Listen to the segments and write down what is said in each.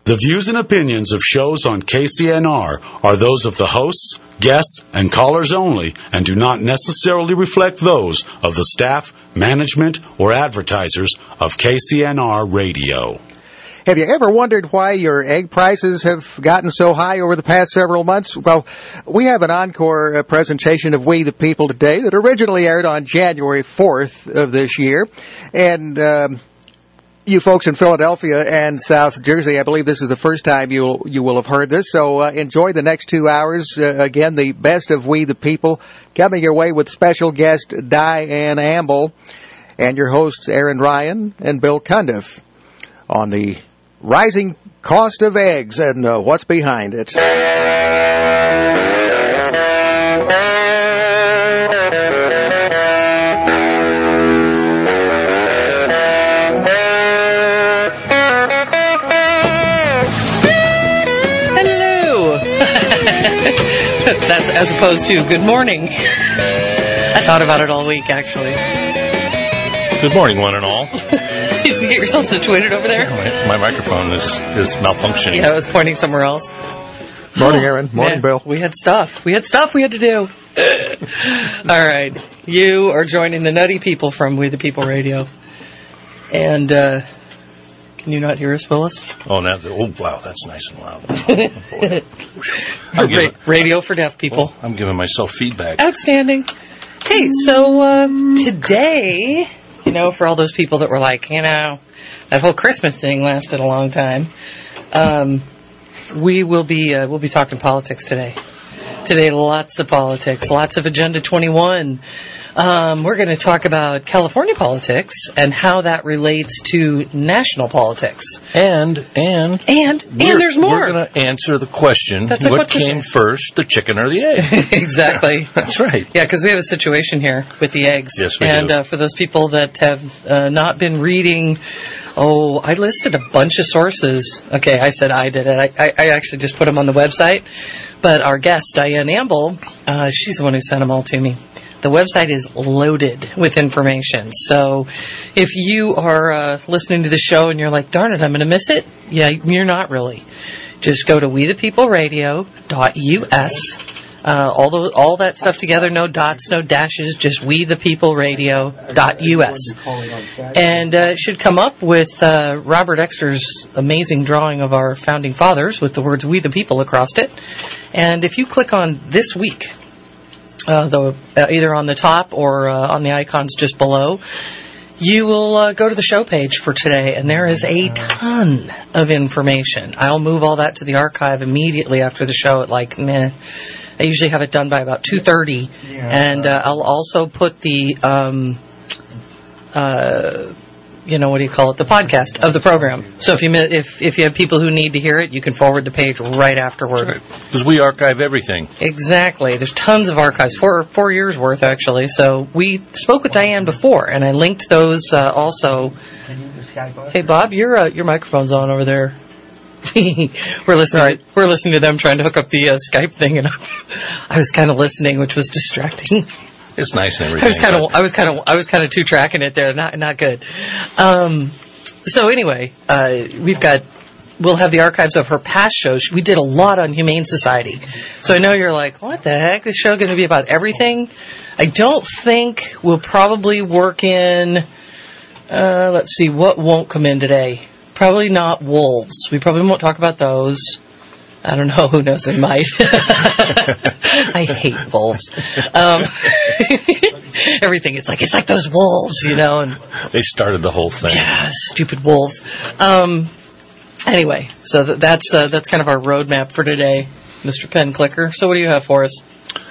The views and opinions of shows on KCNR are those of the hosts, guests, and callers only and do not necessarily reflect those of the staff, management, or advertisers of KCNR Radio. Have you ever wondered why your egg prices have gotten so high over the past several months? Well, we have an encore presentation of We the People today that originally aired on January 4th of this year. And you folks in Philadelphia and South Jersey, I believe this is the first time you will have heard this. So enjoy the next 2 hours. Again, the best of We the People coming your way with special guest Diane Amble and your hosts Aaron Ryan and Bill Cundiff on the rising cost of eggs and what's behind it. That's as opposed to good morning. I thought about it all week, actually. Good morning, one and all. You get yourself situated over there? My microphone is malfunctioning. Yeah, I was pointing somewhere else. Morning, Aaron. Morning, Bill. We had stuff we had to do. All right. You are joining the nutty people from We the People Radio. And, can you not hear us, Willis? Oh, wow, that's nice and loud. Radio for deaf people. I'm giving myself feedback. Outstanding. Hey, so today, for all those people that were like, that whole Christmas thing lasted a long time, we'll be talking politics today. Today, lots of politics, lots of Agenda 21. We're going to talk about California politics and how that relates to national politics. And there's more. We're going to answer the question, what came first, the chicken or the egg? Exactly. That's right. Yeah, because we have a situation here with the eggs. Yes, we do. And for those people that have not been reading, I listed a bunch of sources. Okay, I said I did it. I actually just put them on the website. But our guest, Diane Amble, she's the one who sent them all to me. The website is loaded with information. So if you are listening to the show and you're like, darn it, I'm going to miss it. Yeah, you're not really. Just go to wethepeopleradio.us. All that stuff together, no dots, no dashes, just wethepeopleradio.us. And it should come up with Robert Exter's amazing drawing of our founding fathers with the words We the People across it. And if you click on This Week, either on the top or on the icons just below, you will go to the show page for today, and there is a ton of information. I'll move all that to the archive immediately after the show at I usually have it done by about 2:30, and I'll also put the the podcast of the program. So if you have people who need to hear it, you can forward the page right afterward. Because we archive everything. Exactly. There's tons of archives, 4 years worth actually. So we spoke with Diane before, and I linked those also. Hey Bob, your microphone's on over there. We're listening to them trying to hook up the Skype thing, and I was kind of listening, which was distracting. It's nice and everything. I was kind of two tracking it there. Not good. So anyway, we'll have the archives of her past shows. We did a lot on Humane Society. So I know you're like, what the heck? This show going to be about everything? I don't think we'll probably work in. Let's see, what won't come in today? Probably not wolves. We probably won't talk about those. I don't know. Who knows? We might. I hate wolves. Everything. It's like those wolves, And they started the whole thing. Yeah, stupid wolves. Anyway, so that's kind of our roadmap for today, Mr. Pen Clicker. So what do you have for us?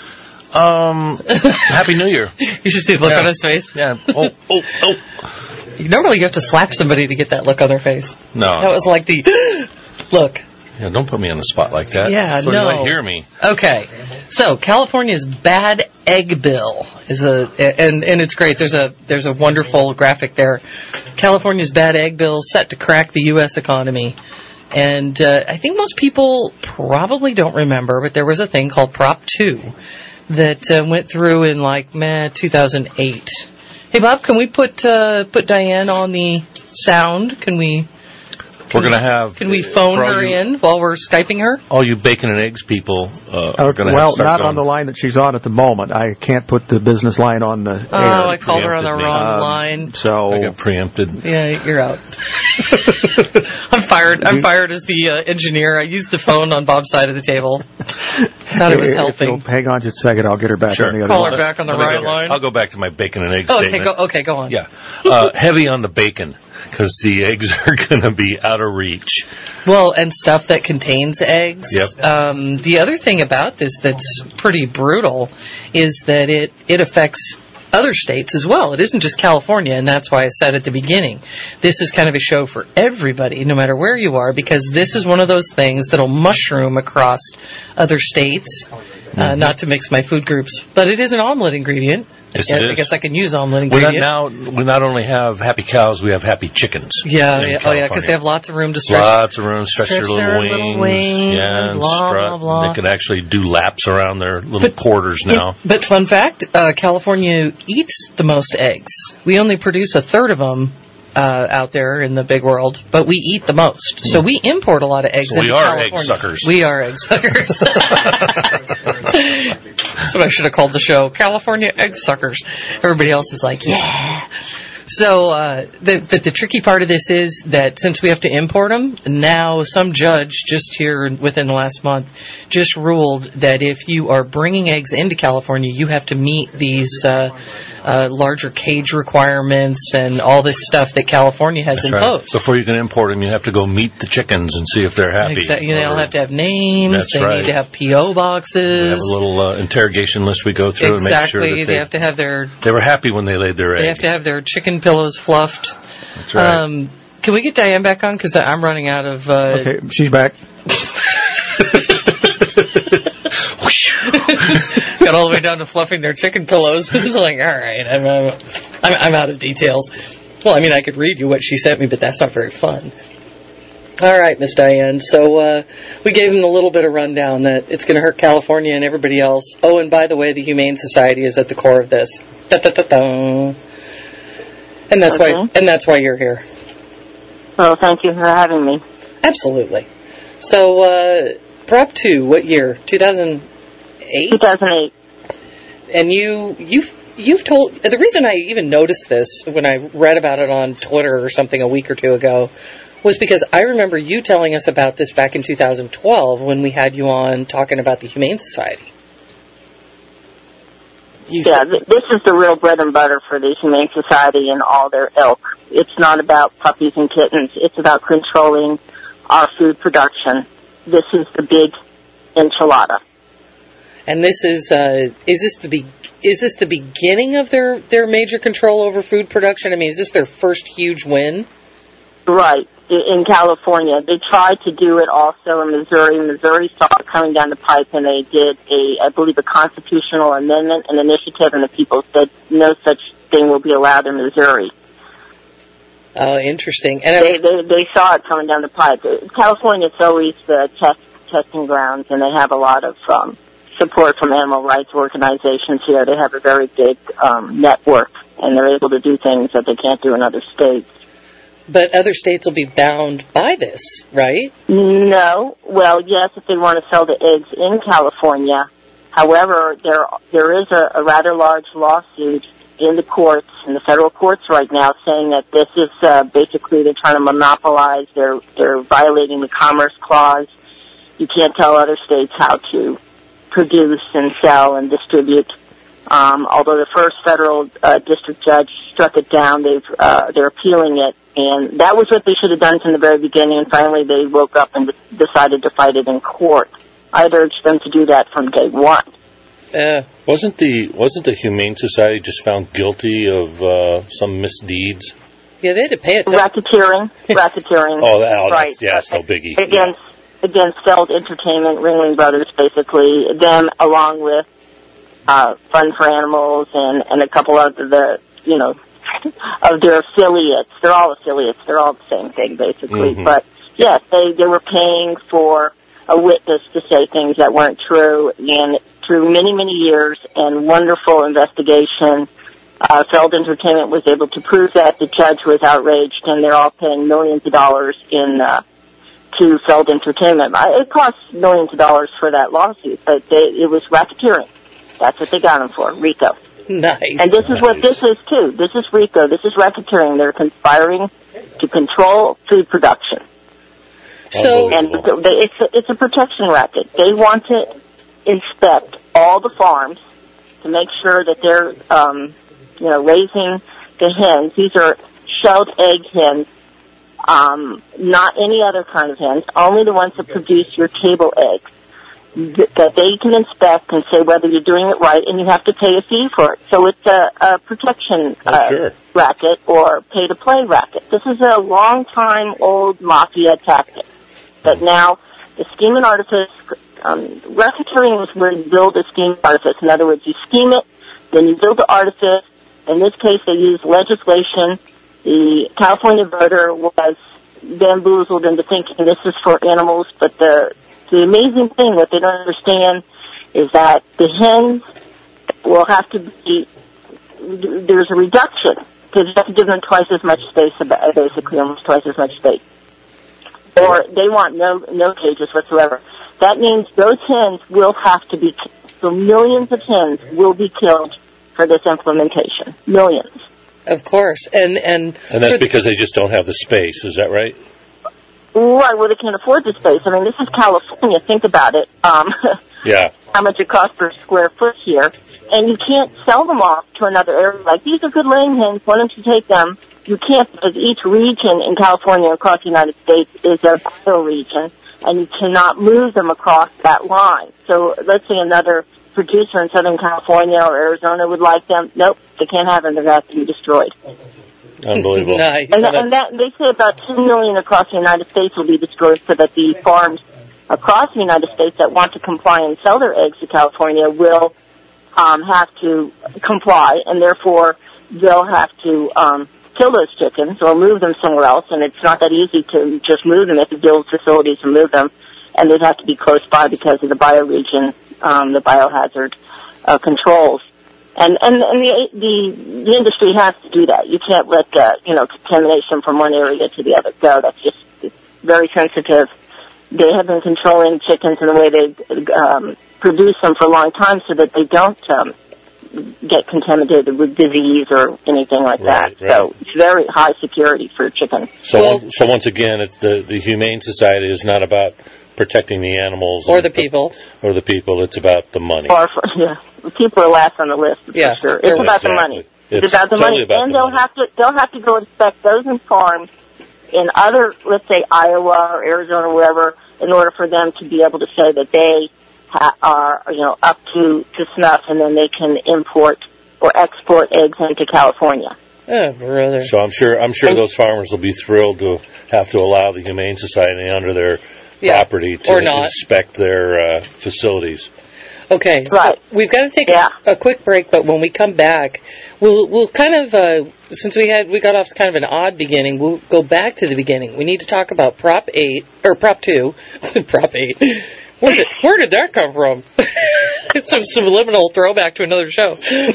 Happy New Year. You should see the look on his face. Yeah. Oh. Normally you have to slap somebody to get that look on their face. No. That was like the look. Yeah, don't put me on the spot like that. Yeah, so no. You might hear me. Okay. So California's bad egg bill is and it's great. There's a wonderful graphic there. California's bad egg bill set to crack the U.S. economy. And I think most people probably don't remember, but there was a thing called Prop 2 that went through in 2008. Hey Bob, can we put Diane on the sound? Can we We're going to have... Can we phone her in while we're Skyping her? All you bacon and eggs people are going to Well, not on the line that she's on at the moment. I can't put the business line on the air. Oh, I called her on the wrong line. So I got preempted. Yeah, you're out. I'm fired. I'm fired as the engineer. I used the phone on Bob's side of the table. Thought it was helping. Hang on just a second. I'll get her back on the other line. Call her back on the right line. I'll go back to my bacon and eggs statement. Okay, go on. Yeah. Heavy on the bacon, because the eggs are going to be out of reach. Well, and stuff that contains eggs. Yep. The other thing about this that's pretty brutal is that it affects other states as well. It isn't just California, and that's why I said at the beginning, this is kind of a show for everybody, no matter where you are, because this is one of those things that'll mushroom across other states. Not to mix my food groups, but it is an omelet ingredient. Yes, it is. I guess I can use omelet ingredient. We not only have happy cows, we have happy chickens. Yeah. Because they have lots of room to stretch. Lots of room to stretch their little wings. Yeah, and blah, strut. blah, blah. They can actually do laps around their little quarters now. But fun fact, California eats the most eggs. We only produce a third of them out there in the big world, but we eat the most. So we import a lot of eggs into California. Egg suckers. We are egg suckers. That's what I should have called the show, California Egg Suckers. Everybody else is like, yeah. So the tricky part of this is that since we have to import them, now some judge just here within the last month just ruled that if you are bringing eggs into California, you have to meet these larger cage requirements and all this stuff that California has imposed. Right. So before you can import them, you have to go meet the chickens and see if they're happy. Exactly. They all have to have names. That's they need to have P.O. boxes. We have a little interrogation list we go through and make sure that they have to have they were happy when they laid their egg. They have to have their chicken pillows fluffed. That's right. Can we get Diane back on? Because I'm running out of... Okay, she's back. Got all the way down to fluffing their chicken pillows. I was like, all right, I'm out of details. Well, I mean, I could read you what she sent me, but that's not very fun. All right, Miss Diane. So we gave him a little bit of rundown that it's going to hurt California and everybody else. Oh, and by the way, the Humane Society is at the core of this. Da-da-da-da. And that's why you're here. Well, thank you for having me. Absolutely. So, Prop 2, what year? 2008? 2008. And you've told, the reason I even noticed this when I read about it on Twitter or something a week or two ago was because I remember you telling us about this back in 2012 when we had you on talking about the Humane Society. This is the real bread and butter for the Humane Society and all their ilk. It's not about puppies and kittens. It's about controlling our food production. This is the big enchilada. And this is this the beginning of their major control over food production? I mean, is this their first huge win? Right. In California. They tried to do it also in Missouri. Missouri saw it coming down the pipe, and they did I believe a constitutional amendment, an initiative, and the people said no such thing will be allowed in Missouri. Oh, interesting. And they saw it coming down the pipe. California is always the testing grounds, and they have a lot of support from animal rights organizations here. They have a very big network, and they're able to do things that they can't do in other states. But other states will be bound by this, right? No. Well, yes, if they want to sell the eggs in California. However, there is a rather large lawsuit in the courts, in the federal courts right now, saying that this is basically they're trying to monopolize. They're violating the Commerce Clause. You can't tell other states how to produce and sell and distribute. Although the first federal district judge struck it down, they're appealing it. And that was what they should have done from the very beginning, and finally they woke up and decided to fight it in court. I'd urge them to do that from day one. Wasn't the Humane Society just found guilty of some misdeeds? Yeah, they had to pay it. Racketeering. Right. That's no biggie. Against Feld Entertainment, Ringling Brothers, basically. Them, along with Fun for Animals and a couple of of their affiliates. They're all affiliates. They're all the same thing, basically. Mm-hmm. But, yes, they were paying for a witness to say things that weren't true. And through many, many years and wonderful investigation Feld Entertainment was able to prove that. The judge was outraged, and they're all paying millions of dollars to Feld Entertainment. It cost millions of dollars for that lawsuit, but it was racketeering. That's what they got them for, RICO. Nice. And this is what this is, too. This is RICO. This is racketeering. They're conspiring to control food production. So, And it's a protection racket. They want to inspect all the farms to make sure that they're, raising the hens. These are shelled egg hens, not any other kind of hens, only the ones that produce your table eggs, that they can inspect and say whether you're doing it right, and you have to pay a fee for it. So it's a protection racket or pay-to-play racket. This is a long-time old mafia tactic. But now the scheme and artifice, racketeering was where you build a scheme and artifice. In other words, you scheme it, then you build the artifice. In this case, they used legislation. The California voter was bamboozled into thinking this is for animals, but the amazing thing, what they don't understand, is that the hens will have to be, there's a reduction, because you have to give them twice as much space, basically almost twice as much space. Or they want no cages whatsoever. That means those hens will have to be killed. So millions of hens will be killed for this implementation. Millions. of course. And that's because they just don't have the space, is that right? Right, well, they can't afford the space. I mean, this is California. Think about it. Yeah. How much it costs per square foot here. And you can't sell them off to another area. Like, these are good laying hens. Why don't you take them? You can't, because each region in California across the United States is a bioregion, and you cannot move them across that line. So let's say another producer in Southern California or Arizona would like them. Nope, they can't have them. They're going to have to be destroyed. Unbelievable. Nice. And that they say about 2 million across the United States will be destroyed, so that the farms across the United States that want to comply and sell their eggs to California will have to comply, and therefore they'll have to kill those chickens or move them somewhere else. And it's not that easy to just move them. If you build facilities and move them, and they'd have to be close by because of the bioregion, the biohazard controls. And the industry has to do that. You can't let contamination from one area to the other go. That's just very sensitive. They have been controlling chickens in the way they produce them for a long time, so that they don't get contaminated with disease or anything like that. Right. So it's very high security for chickens. So once again, it's the Humane Society is not about protecting the animals or the people. It's about the money. People are last on the list. For sure. It's about the money. It's about the money, and they'll have to go inspect those in farms in other, let's say Iowa or Arizona or wherever, in order for them to be able to say that they are up to snuff, and then they can import or export eggs into California. Oh, brother! So I'm sure those farmers will be thrilled to have to allow the Humane Society under their property to inspect their facilities. Okay, so we've got to take a quick break, but when we come back, we'll kind of, since we got off kind of an odd beginning, we'll go back to the beginning. We need to talk about Prop 8, or Prop 2, Prop 8. Where did that come from? It's some subliminal throwback to another show.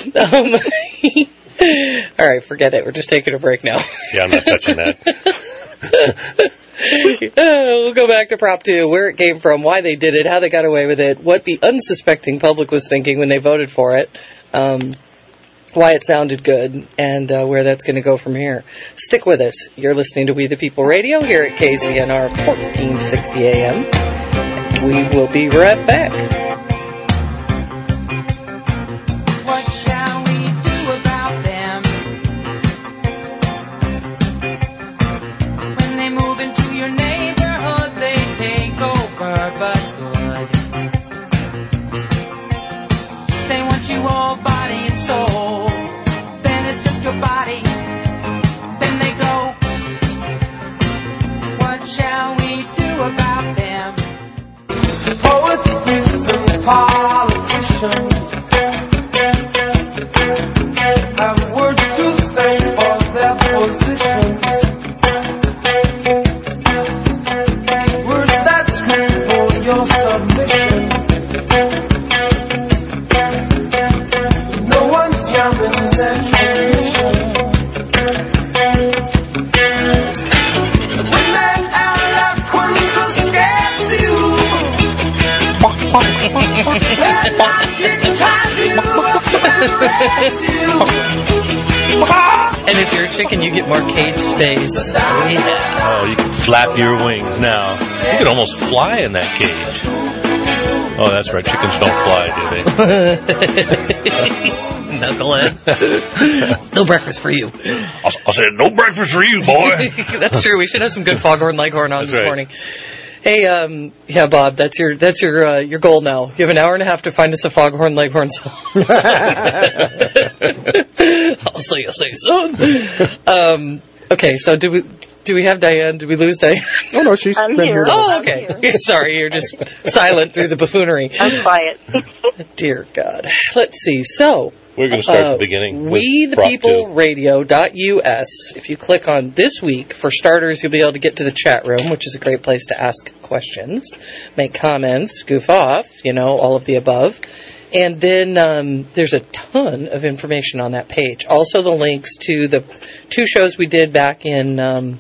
All right, forget it. We're just taking a break now. Yeah, I'm not touching that. We'll go back to Prop 2, where it came from, why they did it, how they got away with it, what the unsuspecting public was thinking when they voted for it, why it sounded good, and where that's going to go from here. Stick with us. You're listening to We the People Radio here at KCNR 1460 AM. We will be right back. Politicians have words to say for their positions, words that scream for your submission. No one's jumping their train. And if you're a chicken, you get more cage space. Yeah. Oh, you can flap your wings now. You can almost fly in that cage. Oh, that's right. Chickens don't fly, do they? Knucklehead. No breakfast for you. I said, no breakfast for you, boy. That's true. We should have some good Foghorn Leghorn on this morning. Hey, yeah, Bob, that's your goal now. You have an hour and a half to find us a Foghorn Leghorn song. I'll say, son. Okay, so do we have Diane? Did we lose Diane? Oh, no, she's been here. Oh, okay. Sorry, you're just silent through the buffoonery. I'm quiet. Dear God. Let's see. So, we're going to start at the beginning. WeThePeopleRadio.us. If you click on this week, for starters, you'll be able to get to the chat room, which is a great place to ask questions, make comments, goof off, all of the above. And then there's a ton of information on that page. Also the links to the 2 shows we did back in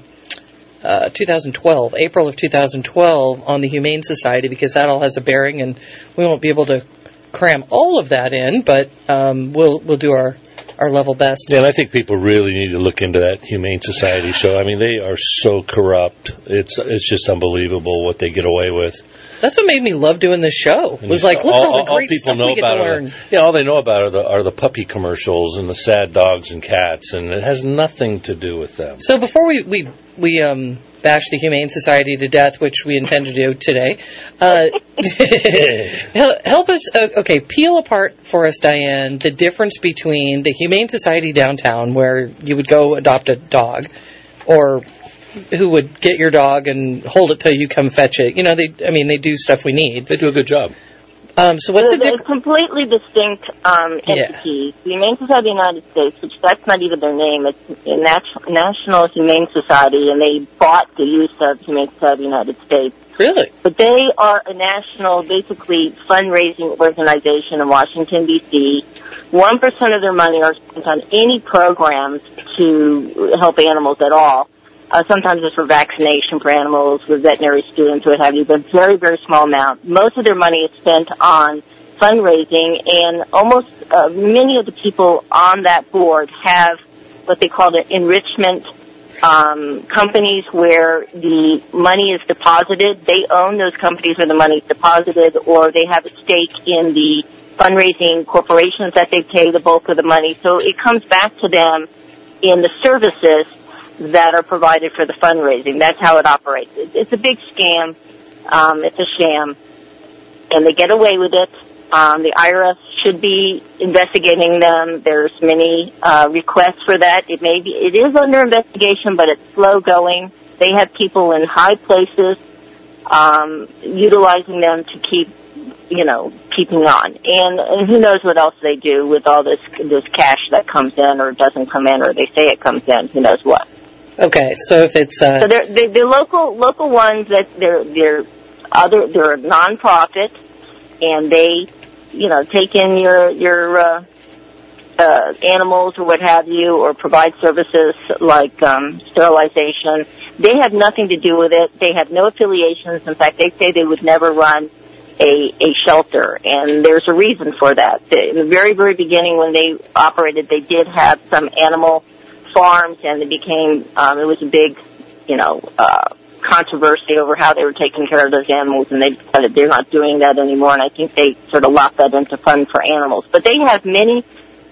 2012, April of 2012, on the Humane Society, because that all has a bearing, and we won't be able to cram all of that in, but we'll do our level best. Yeah, and I think people really need to look into that Humane Society show. I mean, they are so corrupt. It's just unbelievable what they get away with. That's what made me love doing this show. It was like, look at all the great stuff we get to learn. All they know about are the puppy commercials and the sad dogs and cats, and it has nothing to do with them. So before we bash the Humane Society to death, which we intend to do today, help us, peel apart for us, Diane, the difference between the Humane Society downtown, where you would go adopt a dog, or who would get your dog and hold it till you come fetch it. They do stuff we need. They do a good job. So what's the difference? They're completely distinct entities. The Humane Society of the United States, which that's not even their name, it's a National Humane Society, and they bought the use of Humane Society of the United States. Really? But they are a national, basically, fundraising organization in Washington, D.C. 1% of their money are spent on any programs to help animals at all. Sometimes it's for vaccination for animals, with veterinary students, what have you, but very, very small amount. Most of their money is spent on fundraising, and almost many of the people on that board have what they call the enrichment companies, where the money is deposited. They own those companies where the money is deposited, or they have a stake in the fundraising corporations that they pay the bulk of the money. So it comes back to them in the services that are provided for the fundraising. That's how it operates. It's a big scam. It's a sham. And they get away with it. The IRS should be investigating them. There's many requests for that. It is under investigation, but it's slow going. They have people in high places utilizing them to keeping on. And who knows what else they do with all this cash that comes in or doesn't come in, or they say it comes in. Who knows what. Okay, so if it's so they're local ones, that they're a nonprofit, and they take in your animals or what have you, or provide services like sterilization. They have nothing to do with it. They have no affiliations. In fact, they say they would never run a shelter, and there's a reason for that. In the very, very beginning, when they operated, they did have some animal farms, and it was a big, controversy over how they were taking care of those animals, and they decided they're not doing that anymore, and I think they sort of locked that into Fund for Animals. But they had many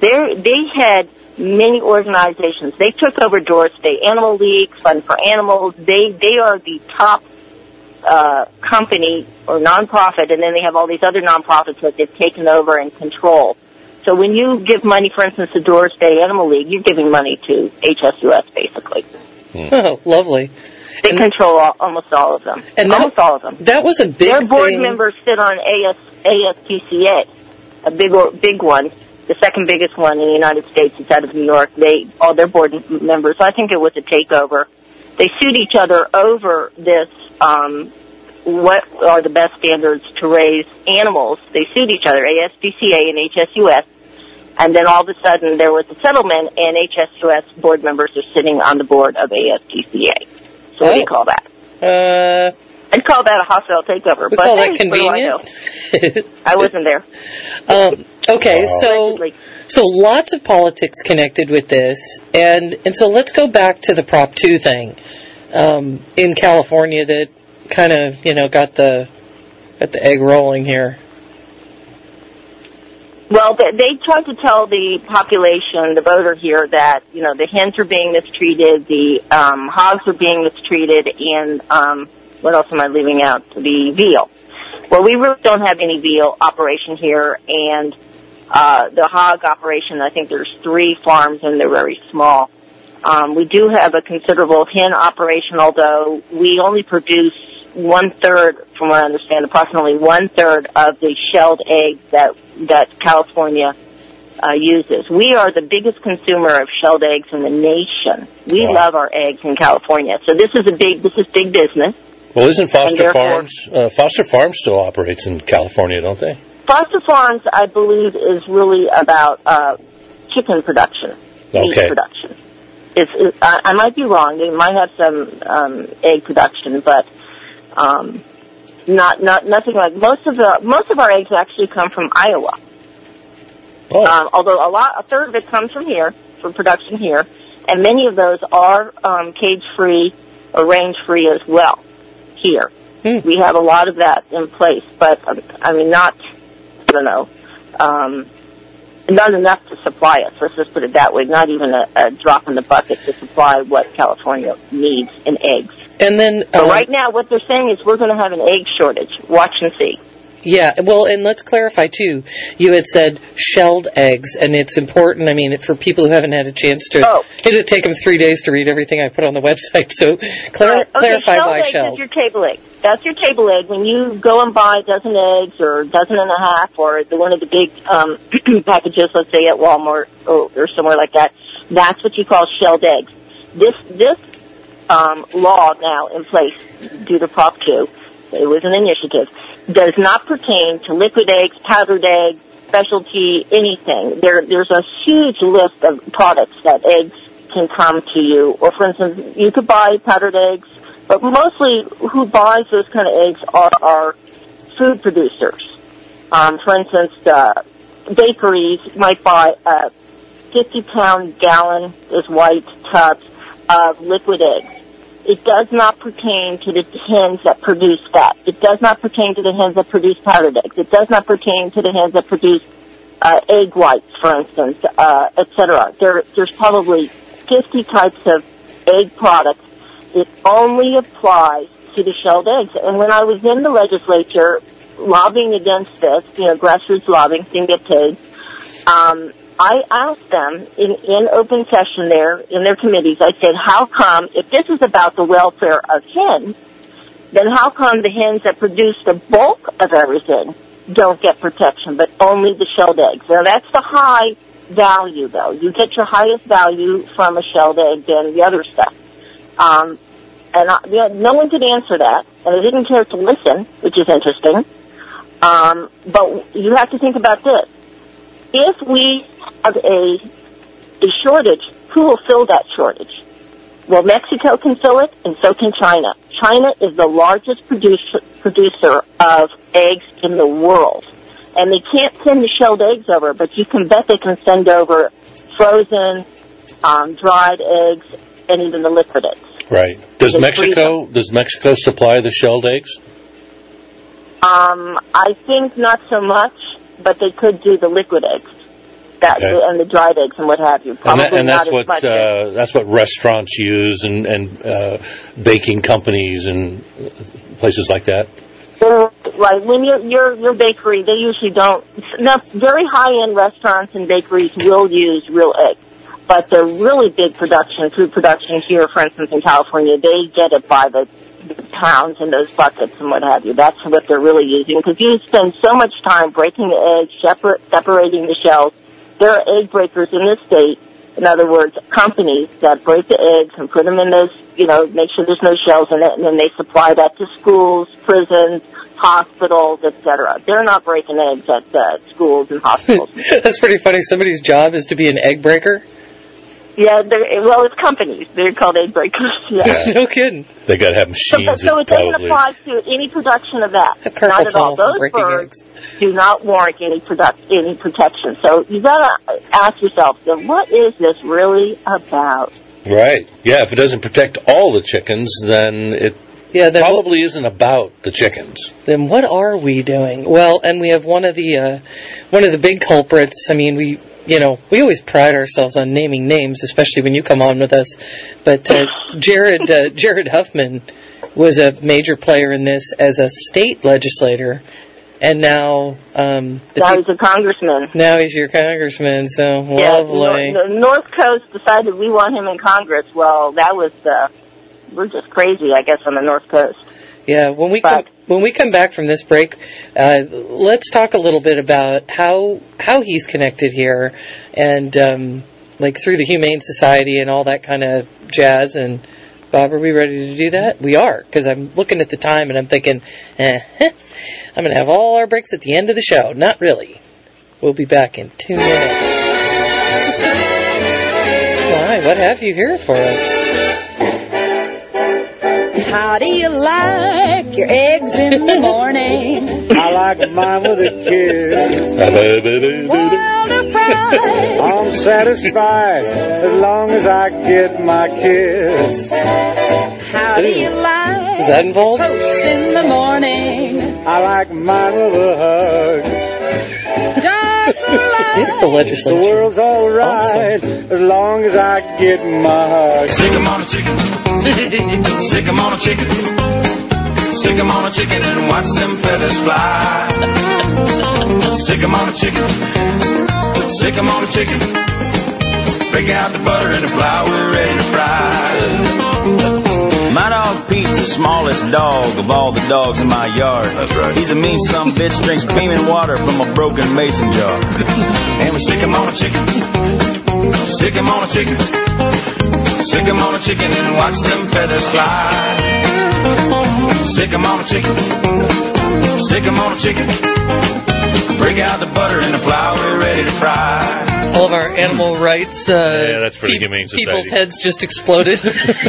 organizations. They took over Doris Day Animal League, Fund for Animals. They are the top company or nonprofit, and then they have all these other nonprofits that they've taken over and control. So when you give money, for instance, to Doris Day Animal League, you're giving money to HSUS, basically. Oh, lovely. They control almost all of them. And almost all of them. That was a big Their board thing. members sit on ASPCA, a big one, the second biggest one in the United States. It's out of New York. All their board members, I think it was a takeover. They sued each other over this, what are the best standards to raise animals. They sued each other, ASPCA and HSUS. And then all of a sudden there was a settlement, and HSUS board members are sitting on the board of ASPCA. So what do you call that? I'd call that a hostile takeover. We call that convenient. I wasn't there. Okay, So lots of politics connected with this, and so let's go back to the Prop 2 thing in California that kind of got the egg rolling here. Well, they tried to tell the population, the voter here, that the hens are being mistreated, the hogs are being mistreated, and what else am I leaving out? The veal. Well, we really don't have any veal operation here, and the hog operation, I think there's 3 farms, and they're very small. We do have a considerable hen operation, although we only produce 1/3, from what I understand, approximately 1/3 of the shelled eggs that California uses. We are the biggest consumer of shelled eggs in the nation. We love our eggs in California, so this is big business. Well, isn't Foster Farms still operates in California, don't they? Foster Farms, I believe, is really about chicken production, meat production. I might be wrong. They might have some egg production, but nothing like most of our eggs actually come from Iowa. Oh. Although a third of it comes from here for production here, and many of those are cage free or range free as well here. We have a lot of that in place, but not enough to supply us. Let's just put it that way. Not even a drop in the bucket to supply what California needs in eggs. And then, so right now, what they're saying is we're going to have an egg shortage. Watch and see. Yeah, well, and let's clarify, too. You had said shelled eggs, and it's important, for people who haven't had a chance to... It'd take them 3 days to read everything I put on the website, so clarify why shelled. Shelled eggs is your table egg. That's your table egg. When you go and buy a dozen eggs or a dozen and a half or one of the big packages, let's say at Walmart or somewhere like that, that's what you call shelled eggs. This law now in place due to Prop 2, it was an initiative, does not pertain to liquid eggs, powdered eggs, specialty, anything. There's a huge list of products that eggs can come to you. Or, for instance, you could buy powdered eggs, but mostly who buys those kind of eggs are food producers. For instance, bakeries might buy a 50-pound gallon, those white tubs of liquid eggs. It does not pertain to the hens that produce fat. It does not pertain to the hens that produce powdered eggs. It does not pertain to the hens that produce egg whites, for instance, etc. There's probably 50 types of egg products. It only applies to the shelled eggs. And when I was in the legislature lobbying against this, grassroots lobbying, didn't get paid, I asked them in open session there, in their committees, I said, how come, if this is about the welfare of hens, then how come the hens that produce the bulk of everything don't get protection, but only the shelled eggs? Now, that's the high value, though. You get your highest value from a shelled egg than the other stuff. No one could answer that, and I didn't care to listen, which is interesting. But you have to think about this. If we have a shortage, who will fill that shortage? Well, Mexico can fill it, and so can China. China is the largest producer of eggs in the world. And they can't send the shelled eggs over, but you can bet they can send over frozen, dried eggs, and even the liquid eggs. Right. Does Mexico supply the shelled eggs? I think not so much, but they could do the liquid eggs. And the dried eggs and what have you. Probably and that's what restaurants use and baking companies and places like that. Right. When your bakery, they usually don't. Now, very high end restaurants and bakeries will use real eggs, but the really big food production here, for instance, in California, they get it by the pounds in those buckets and what have you. That's what they're really using, because you spend so much time breaking the eggs, separating the shells. There are egg breakers in this state. In other words, companies that break the eggs and put them in those, make sure there's no shells in it, and then they supply that to schools, prisons, hospitals, etc. They're not breaking eggs at schools and hospitals. That's pretty funny. Somebody's job is to be an egg breaker? Yeah, well, it's companies. They're called egg breakers. Yeah. No kidding. They got to have machines. So it doesn't apply to any production of that. Not at all. Those birds do not warrant any protection. So you got to ask yourself, what is this really about? Right. Yeah, if it doesn't protect all the chickens, then it probably isn't about the chickens. Then what are we doing? Well, and we have one of the big culprits. I mean, we always pride ourselves on naming names, especially when you come on with us. But Jared Huffman was a major player in this as a state legislator, and now he's a congressman. Now he's your congressman. So lovely. The North Coast decided we want him in Congress. Well, that was we're just crazy, I guess, on the North Coast. Yeah, when we come back from this break, let's talk a little bit about how he's connected here, and through the Humane Society and all that kind of jazz. And Bob, are we ready to do that? We are, because I'm looking at the time and I'm thinking, I'm going to have all our breaks at the end of the show. Not really. We'll be back in 2 minutes. Why? What have you here for us? How do you like your eggs in the morning? I like mine with a kiss. Boiled or fried? I'm satisfied as long as I get my kiss. How do you like Does that involve toast in the morning? I like mine with a hug. Dark or light? This is the legislature. The world's all right as long as I get my hug. Sick 'em on a chicken. Sick 'em on a chicken. Sick 'em on a chicken and watch them feathers fly. Sick 'em on a chicken. Sick 'em on a chicken. Break out the butter and the flour, ready to fry. My dog Pete's the smallest dog of all the dogs in my yard. That's right. He's a mean some bitch, drinks beaming water from a broken mason jar. And we sick 'em on a chicken. Sick 'em on a chicken. Sick 'em on a chicken and watch them feathers fly. Sick 'em on a chicken. Sick 'em on a chicken. Break out the butter and the flour, ready to fry. All of our animal rights that's for the Humane Society. People's heads just exploded.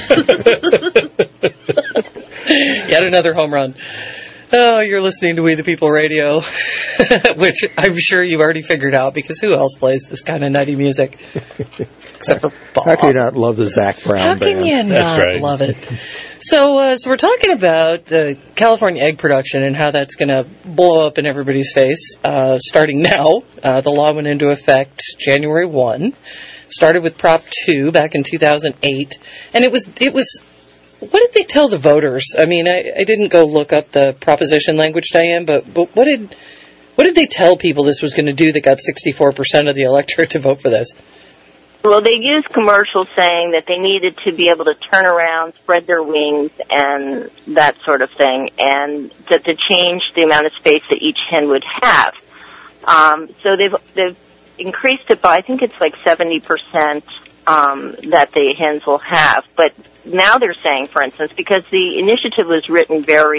Yet another home run. Oh, you're listening to We the People Radio, which I'm sure you've already figured out, because who else plays this kind of nutty music? Except for Bob. How can you not love the Zach Brown How band? can you That's not right. love it? So we're talking about California egg production and how that's going to blow up in everybody's face starting now. The law went into effect January 1. Started with Prop 2 back in 2008. And it was. What did they tell the voters? I mean, I didn't go look up the proposition language, Diane, but what did they tell people this was going to do that got 64% of the electorate to vote for this? Well, they used commercials saying that they needed to be able to turn around, spread their wings, and that sort of thing, and to change the amount of space that each hen would have. So they've increased it by, I think it's like 70%. That the hens will have. But now they're saying, for instance, because the initiative was written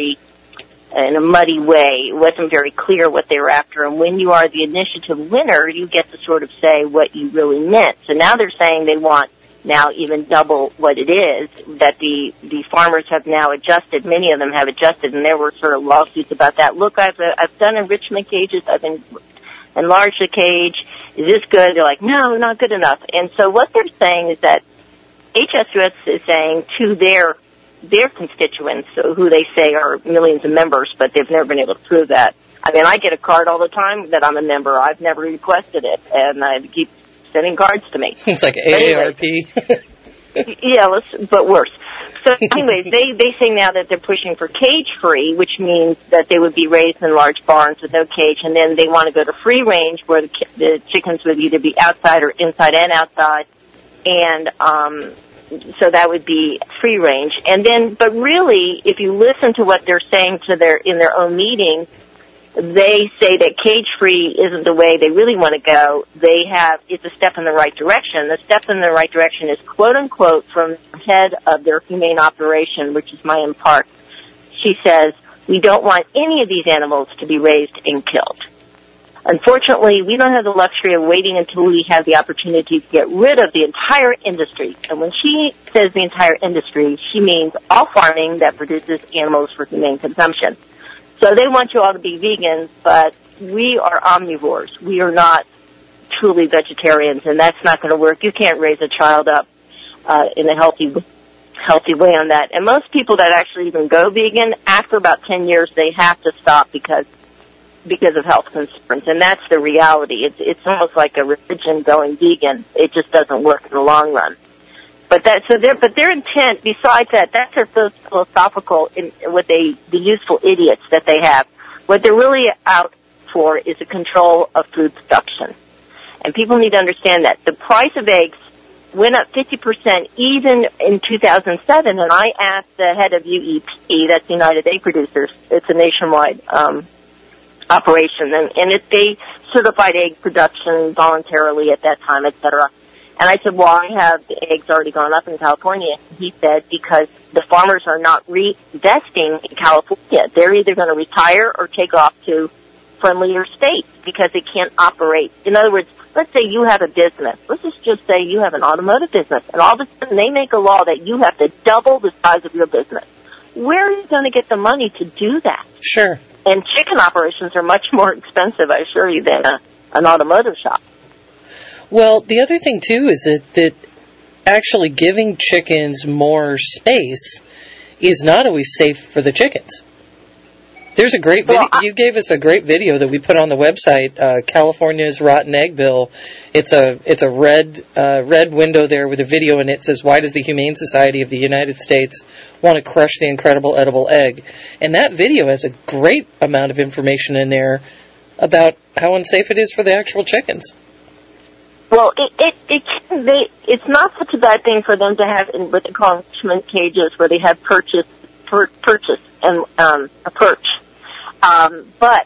in a muddy way, it wasn't very clear what they were after, and when you are the initiative winner, you get to sort of say what you really meant. So now they're saying they want now even double what it is, that the farmers have now adjusted, many of them have adjusted, and there were sort of lawsuits about that. Look, I've done enrichment cages, I've enlarged the cage, is this good? They're like, no, not good enough. And so what they're saying is that HSUS is saying to their constituents, who they say are millions of members, but they've never been able to prove that. I mean, I get a card all the time that I'm a member. I've never requested it, and I keep sending cards to me. It's like AARP. Yeah, but worse. So anyways, they say now that they're pushing for cage-free, which means that they would be raised in large barns with no cage, and then they want to go to free range, where the chickens would either be outside or inside and outside, and so that would be free range. And then, but really, if you listen to what they're saying in their own meeting, they say that cage-free isn't the way they really want to go. It's a step in the right direction. The step in the right direction is, quote-unquote, from the head of their humane operation, which is Mayan Park. She says, we don't want any of these animals to be raised and killed. Unfortunately, we don't have the luxury of waiting until we have the opportunity to get rid of the entire industry. And when she says the entire industry, she means all farming that produces animals for humane consumption. So they want you all to be vegans, but we are omnivores. We are not truly vegetarians, and that's not going to work. You can't raise a child up in a healthy way on that. And most people that actually even go vegan, after about 10 years, they have to stop because of health concerns, and that's the reality. It's almost like a religion going vegan. It just doesn't work in the long run. But their intent, besides that, that's their philosophical, the useful idiots that they have. What they're really out for is the control of food production. And people need to understand that. The price of eggs went up 50% even in 2007, and I asked the head of UEP, that's United Egg Producers, it's a nationwide operation, and they certified egg production voluntarily at that time, et cetera. And I said, why have the eggs already gone up in California? And he said, because the farmers are not reinvesting in California. They're either going to retire or take off to friendlier states because they can't operate. In other words, let's say you have a business. Let's just say you have an automotive business, and all of a sudden they make a law that you have to double the size of your business. Where are you going to get the money to do that? Sure. And chicken operations are much more expensive, I assure you, than an automotive shop. Well, the other thing, too, is that actually giving chickens more space is not always safe for the chickens. There's a great video. You gave us a great video that we put on the website, California's Rotten Egg Bill. It's a red window there with a video, and it says, "Why does the Humane Society of the United States want to crush the incredible edible egg?" And that video has a great amount of information in there about how unsafe it is for the actual chickens. Well, it's not such a bad thing for them to have in what they call enrichment cages, where they have purchase and a perch. But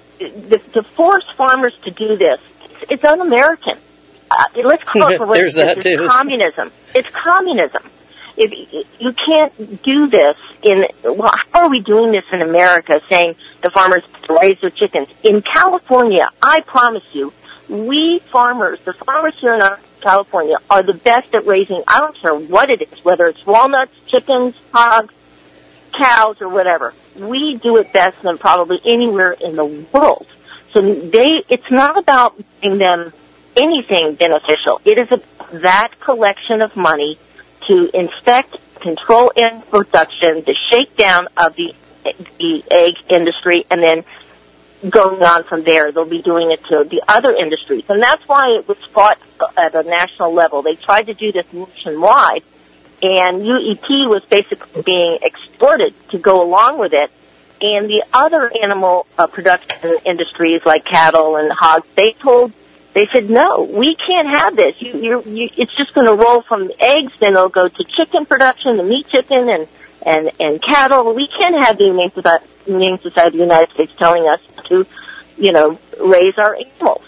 to force farmers to do this, it's un-American. Let's call it for what it is. It's communism. It's communism. If you can't do this how are we doing this in America, saying the farmers raise their chickens? In California, I promise you, the farmers here in California are the best at raising, I don't care what it is, whether it's walnuts, chickens, hogs, cows, or whatever. We do it best than probably anywhere in the world. So it's not about giving them anything beneficial. It is that collection of money to inspect, control egg production, the shakedown of the egg industry, and then going on from there. They'll be doing it to the other industries. And that's why it was fought at a national level. They tried to do this nationwide, and UEP was basically being extorted to go along with it. And the other animal production industries like cattle and hogs, they said, no, we can't have this. It's just going to roll from eggs, then it'll go to chicken production, the meat chicken, and cattle. We can't have the Humane Society of the United States telling us to, raise our animals.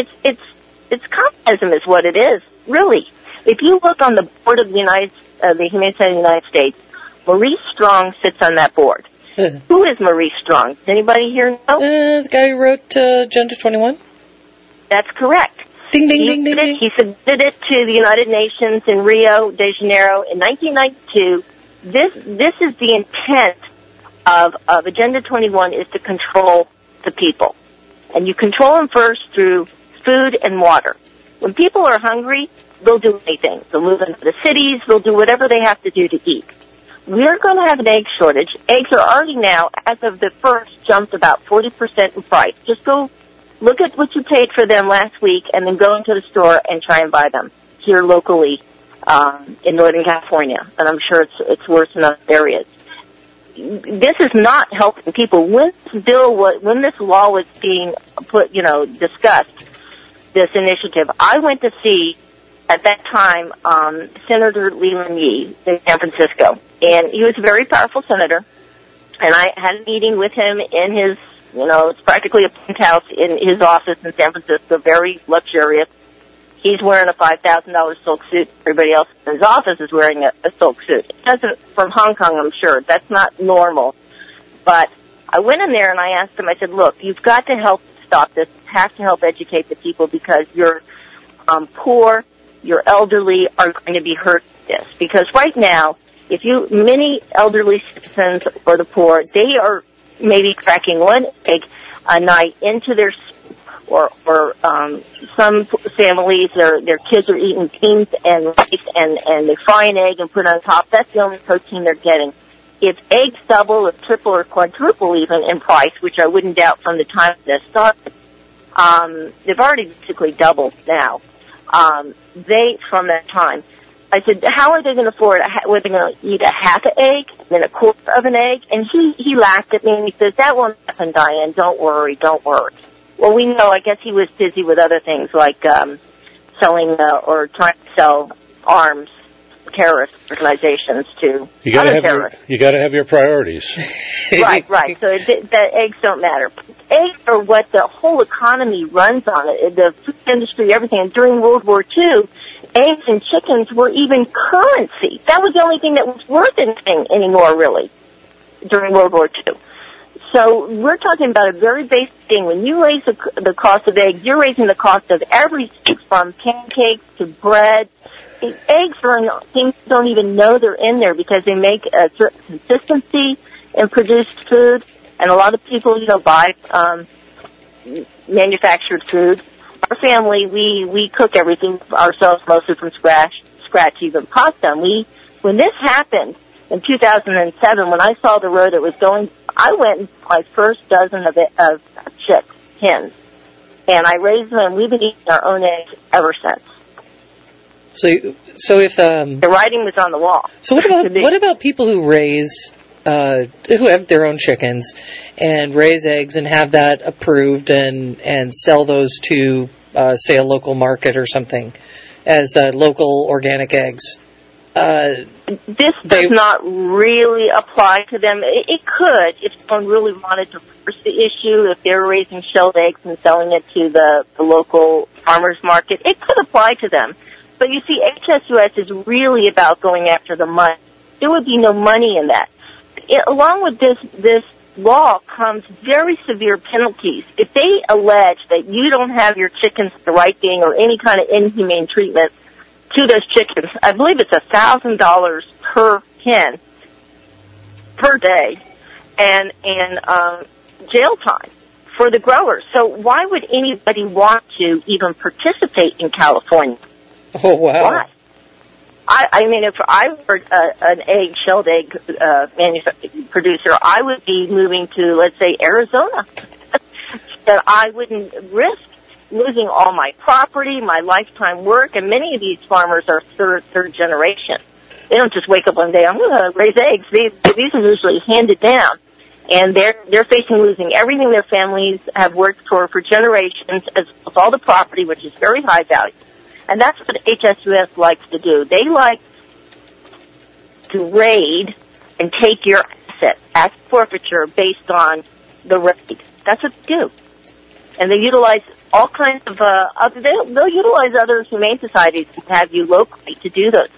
It's communism is what it is, really. If you look on the board of the Humane Society of the United States, Maurice Strong sits on that board. Who is Maurice Strong? Does anybody here know? The guy who wrote Agenda 21. That's correct. Ding, ding, ding, ding, ding. He submitted it to the United Nations in Rio de Janeiro in 1992. This is the intent of Agenda 21, is to control the people. And you control them first through food and water. When people are hungry, they'll do anything. They'll move into the cities. They'll do whatever they have to do to eat. We're going to have an egg shortage. Eggs are already now, as of the first, jumped about 40% in price. Just go look at what you paid for them last week and then go into the store and try and buy them here locally in Northern California. And I'm sure it's worse in other areas. This is not helping people. When this law was being discussed, this initiative, I went to see, at that time, Senator Leland Yee in San Francisco. And he was a very powerful senator. And I had a meeting with him in his, it's practically a penthouse in his office in San Francisco, very luxurious. He's wearing a $5,000 silk suit. Everybody else in his office is wearing a silk suit. It doesn't, from Hong Kong, I'm sure. That's not normal. But I went in there and I asked them, I said, look, you've got to help stop this. You have to help educate the people because you're poor, you're elderly are going to be hurt by this. Because right now, many elderly citizens or the poor, they are maybe cracking one egg a night into their or some families, their kids are eating beans and rice and they fry an egg and put it on top. That's the only protein they're getting. If eggs double or triple or quadruple even in price, which I wouldn't doubt from the time this started, they've already basically doubled now. From that time. I said, how are they going to afford it? Were they going to eat a half an egg, then a quarter of an egg? And he laughed at me and he says, that won't happen, Diane. Don't worry. Well, we know, I guess he was busy with other things like selling or trying to sell arms to terrorist organizations to other terrorists. You got to have your priorities. Right. So the eggs don't matter. Eggs are what the whole economy runs on. The food industry, everything. And during World War II, eggs and chickens were even currency. That was the only thing that was worth anything anymore, really, during World War II. So we're talking about a very basic thing. When you raise the cost of eggs, you're raising the cost of everything from pancakes to bread. The eggs are things you don't even know they're in there because they make a certain consistency in produced food. And a lot of people, buy manufactured food. Our family, we cook everything ourselves, mostly from scratch, even pasta. And when this happened in 2007, when I saw the road it was going, I went and my first dozen of chicks, hens, and I raised them, and we've been eating our own eggs ever since. So if the writing was on the wall. So what about people who raise who have their own chickens and raise eggs and have that approved and sell those to say a local market or something as local organic eggs? This does not really apply to them. It could if someone really wanted to force the issue. If they were raising shelled eggs and selling it to the local farmers market, it could apply to them. But you see, HSUS is really about going after the money. There would be no money in that. Along with this law comes very severe penalties. If they allege that you don't have your chickens the right thing or any kind of inhumane treatment to those chickens, I believe it's $1,000 per hen per day, and jail time for the growers. So why would anybody want to even participate in California? Oh, wow. Why? I mean, if I were an shelled egg producer, I would be moving to, let's say, Arizona. That I wouldn't risk losing all my property, my lifetime work, and many of these farmers are third generation. They don't just wake up one day, I'm going to raise eggs. These are usually handed down, and they're facing losing everything their families have worked for generations, as well as all the property, which is very high value. And that's what HSUS likes to do. They like to raid and take your asset as forfeiture based on the raid. That's what they do. And they utilize all kinds of they'll utilize other humane societies to have you locally to do those.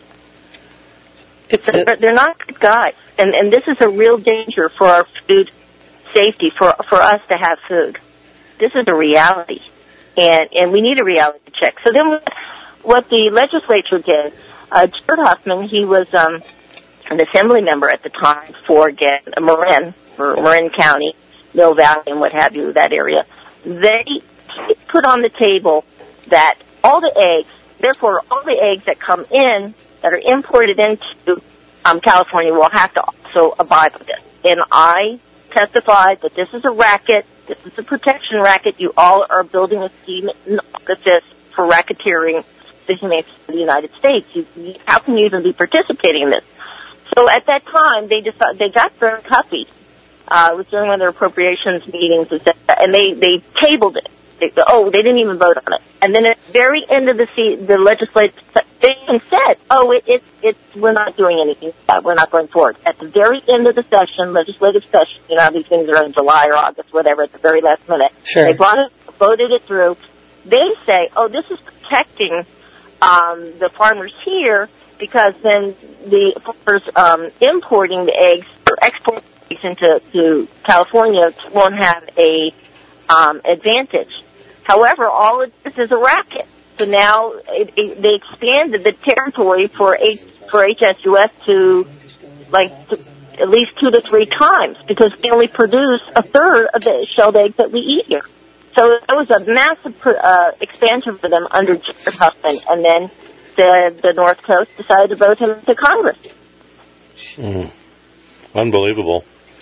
They're not good guys. And this is a real danger for our food safety, for us to have food. This is a reality. And we need a reality check. So then what the legislature did, Jared Huffman, he was an assembly member at the time for Marin County, Mill Valley and what have you, that area. They put on the table that all the eggs that come in, that are imported into California will have to also abide with this. And I testified that this is a racket. This is a protection racket. You all are building a scheme for racketeering the humane of the United States. How can you even be participating in this? So at that time, they got very huffy. It was during one of their appropriations meetings, and they tabled it. They didn't even vote on it. And then at the very end of the legislative, they even said, we're not doing anything. We're not going forward. At the very end of the session, legislative session, these things are in July or August, whatever, at the very last minute. Sure. They voted it through. They say, this is protecting the farmers here because then the farmers importing the eggs or exporting into California won't have a advantage. However, all it is a racket. So now they expanded the territory for HSUS to at least 2 to 3 times because they only produce a third of the shelled eggs that we eat here. So it was a massive expansion for them under Jared Huffman, and then the North Coast decided to vote him to Congress. Unbelievable.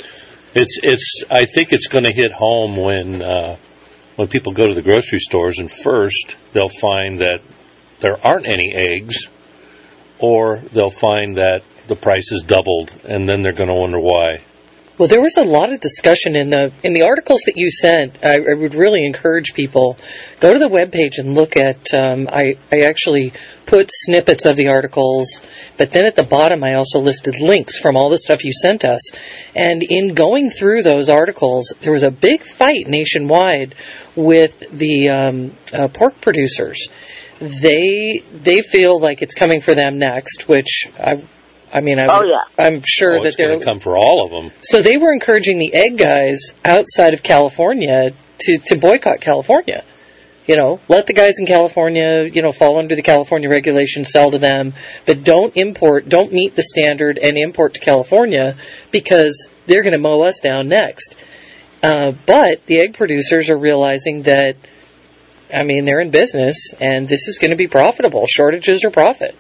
I think it's going to hit home when people go to the grocery stores, and first they'll find that there aren't any eggs, or they'll find that the price has doubled, and then they're going to wonder why. Well, there was a lot of discussion in the articles that you sent. I would really encourage people, go to the webpage and look at, I actually put snippets of the articles, but then at the bottom I also listed links from all the stuff you sent us. And in going through those articles, there was a big fight nationwide with the pork producers. They feel like it's coming for them next, which I'm sure that they're going to come for all of them. So they were encouraging the egg guys outside of California to boycott California. Let the guys in California, fall under the California regulations, sell to them, but don't meet the standard and import to California because they're going to mow us down next. But the egg producers are realizing that, they're in business and this is going to be profitable. Shortages are profit.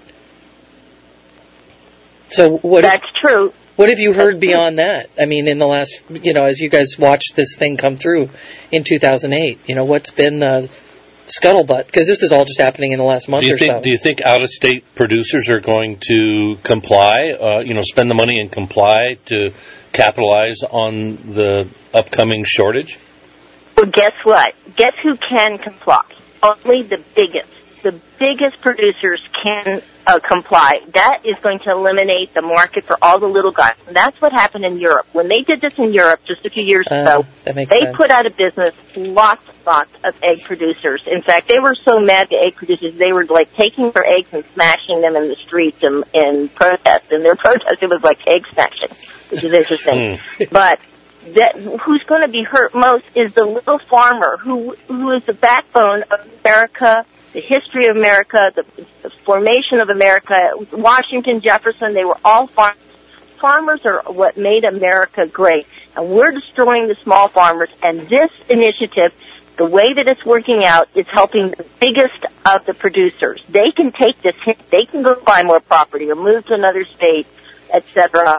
So that's true. What have you heard beyond that? In the last, as you guys watched this thing come through in 2008, what's been the scuttlebutt? Because this is all just happening in the last month or so. Do you think out-of-state producers are going to comply, spend the money and comply to capitalize on the upcoming shortage? Well, guess what? Guess who can comply? Only the biggest. The biggest producers can comply. That is going to eliminate the market for all the little guys. And that's what happened in Europe. When they did this in Europe just a few years ago, they put out of business lots of egg producers. In fact, they were so mad, the egg producers, they were taking their eggs and smashing them in the streets in protest. In their protest, it was like egg smashing, which is interesting. But who's going to be hurt most is the little farmer who is the backbone of America, the history of America, the formation of America. Washington, Jefferson, they were all farmers. Farmers are what made America great. And we're destroying the small farmers. And this initiative, the way that it's working out, is helping the biggest of the producers. They can take this hit. They can go buy more property or move to another state, etc.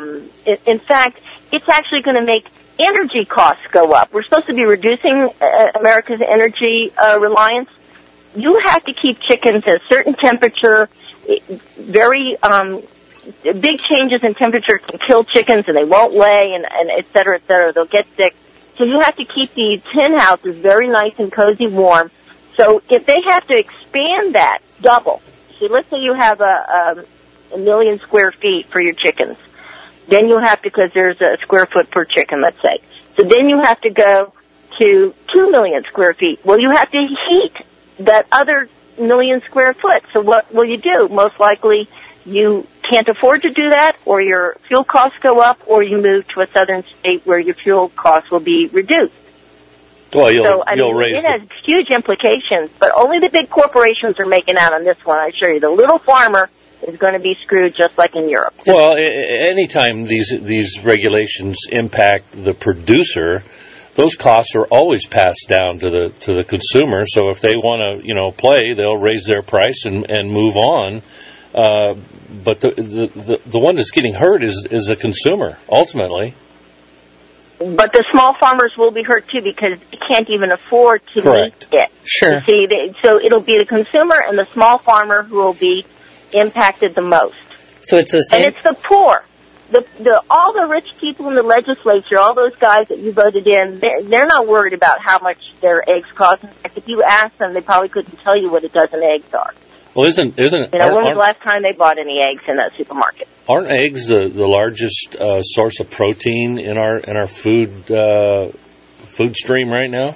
In fact, it's actually going to make energy costs go up. We're supposed to be reducing America's energy reliance. You have to keep chickens at a certain temperature. Very big changes in temperature can kill chickens, and they won't lay, and et cetera, et cetera. They'll get sick. So you have to keep these hen houses very nice and cozy warm. So if they have to expand that double, so let's say you have a 1 million square feet for your chickens, then you have to, because there's a square foot per chicken, let's say. So then you have to go to 2 million square feet. Well, you have to heat that other 1 million square foot. So what will you do? Most likely you can't afford to do that, or your fuel costs go up, or you move to a southern state where your fuel costs will be reduced. Well, you'll raise it has huge implications, but only the big corporations are making out on this one, I assure you. The little farmer is going to be screwed just like in Europe. Well, anytime these regulations impact the producer, those costs are always passed down to the consumer. So if they want to play, they'll raise their price and move on. But the one that's getting hurt is the consumer ultimately. But the small farmers will be hurt too because they can't even afford to meet it. Sure. You see, so it'll be the consumer and the small farmer who will be impacted the most. So it's the same. And it's the poor. All the rich people in the legislature, all those guys that you voted in, they're not worried about how much their eggs cost. In fact, if you ask them, they probably couldn't tell you what a dozen eggs are. Well, isn't when was the last time they bought any eggs in a supermarket? Aren't eggs the largest source of protein in our food stream right now?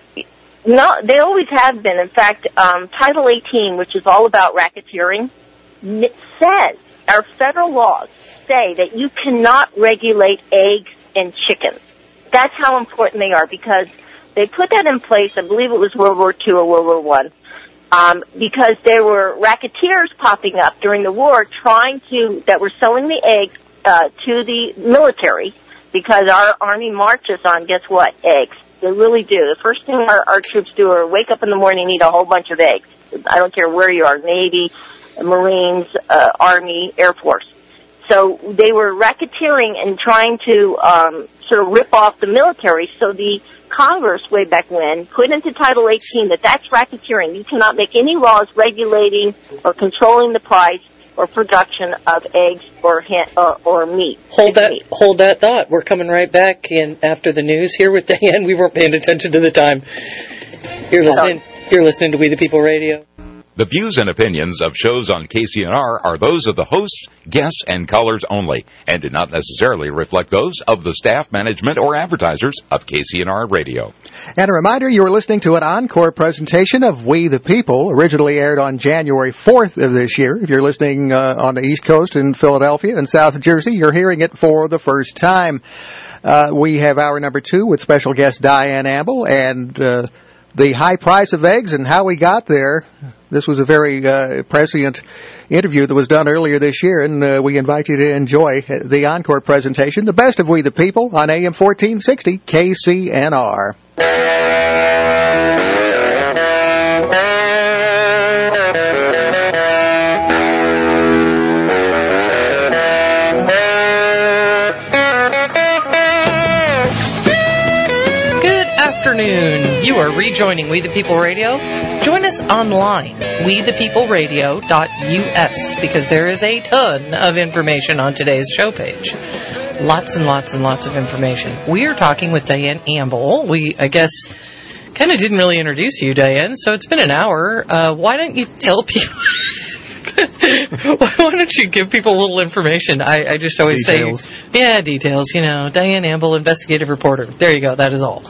No, they always have been. In fact, Title 18, which is all about racketeering, says, our federal laws say that you cannot regulate eggs and chickens. That's how important they are, because they put that in place, I believe it was World War II or World War I, because there were racketeers popping up during the war that were selling the eggs to the military, because our Army marches on, guess what, eggs. They really do. The first thing our troops do are wake up in the morning and eat a whole bunch of eggs. I don't care where you are, Navy, Marines, Army, Air Force. So they were racketeering and trying to sort of rip off the military. So the Congress, way back when, put into Title 18 that's racketeering. You cannot make any laws regulating or controlling the price or production of eggs or meat. Hold that thought. We're coming right back in after the news here with Diane. We weren't paying attention to the time. You're listening to We the People Radio. The views and opinions of shows on KCNR are those of the hosts, guests, and callers only, and do not necessarily reflect those of the staff, management, or advertisers of KCNR Radio. And a reminder, you are listening to an encore presentation of We the People, originally aired on January 4th of this year. If you're listening on the East Coast in Philadelphia and South Jersey, you're hearing it for the first time. We have hour number 2 with special guest Diane Amble and the high price of eggs and how we got there. This was a very prescient interview that was done earlier this year, and we invite you to enjoy the encore presentation, the best of We the People, on AM 1460 KCNR. You are rejoining We the People Radio. Join us online, wethepeopleradio.us, because there is a ton of information on today's show page. Lots and lots and lots of information. We are talking with Diane Amble. We, I guess, kind of didn't really introduce you, Diane, so it's been an hour. Why don't you tell people... Why don't you give people a little information? I just always say... Yeah, details. Diane Amble, investigative reporter. There you go. That is all.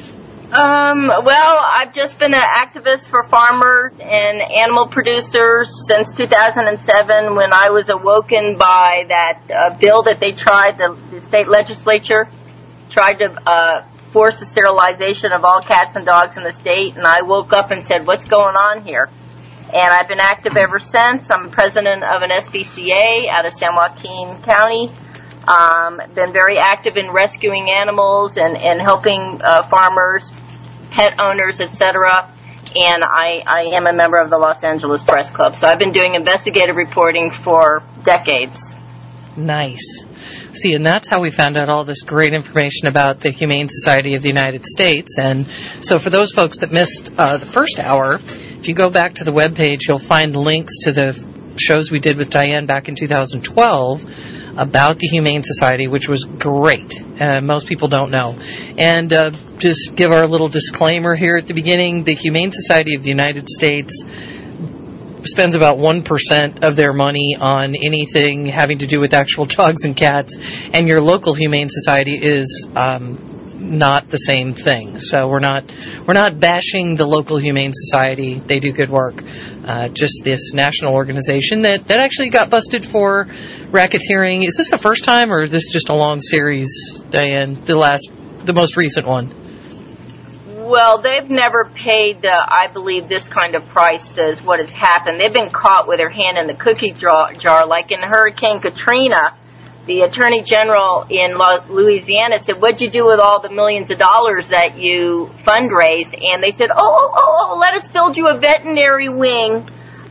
Well, I've just been an activist for farmers and animal producers since 2007, when I was awoken by that bill that they tried, the state legislature tried to force the sterilization of all cats and dogs in the state, and I woke up and said, what's going on here? And I've been active ever since. I'm president of an SPCA out of San Joaquin County. Been very active in rescuing animals and helping farmers, pet owners, etc. And I am a member of the Los Angeles Press Club. So I've been doing investigative reporting for decades. Nice. See, and that's how we found out all this great information about the Humane Society of the United States. And so for those folks that missed the first hour, if you go back to the webpage, you'll find links to the shows we did with Diane back in 2012 about the Humane Society, which was great. Most people don't know. And just give our little disclaimer here at the beginning, the Humane Society of the United States spends about 1% of their money on anything having to do with actual dogs and cats, and your local Humane Society is not the same thing. So we're not bashing the local Humane Society. They do good work. Just this national organization that actually got busted for racketeering. Is this the first time, or is this just a long series, Diane? The most recent one? Well, they've never paid, I believe, this kind of price as what has happened. They've been caught with their hand in the cookie jar, like in Hurricane Katrina. The Attorney General in Louisiana said, what'd you do with all the millions of dollars that you fundraised? And they said, let us build you a veterinary wing.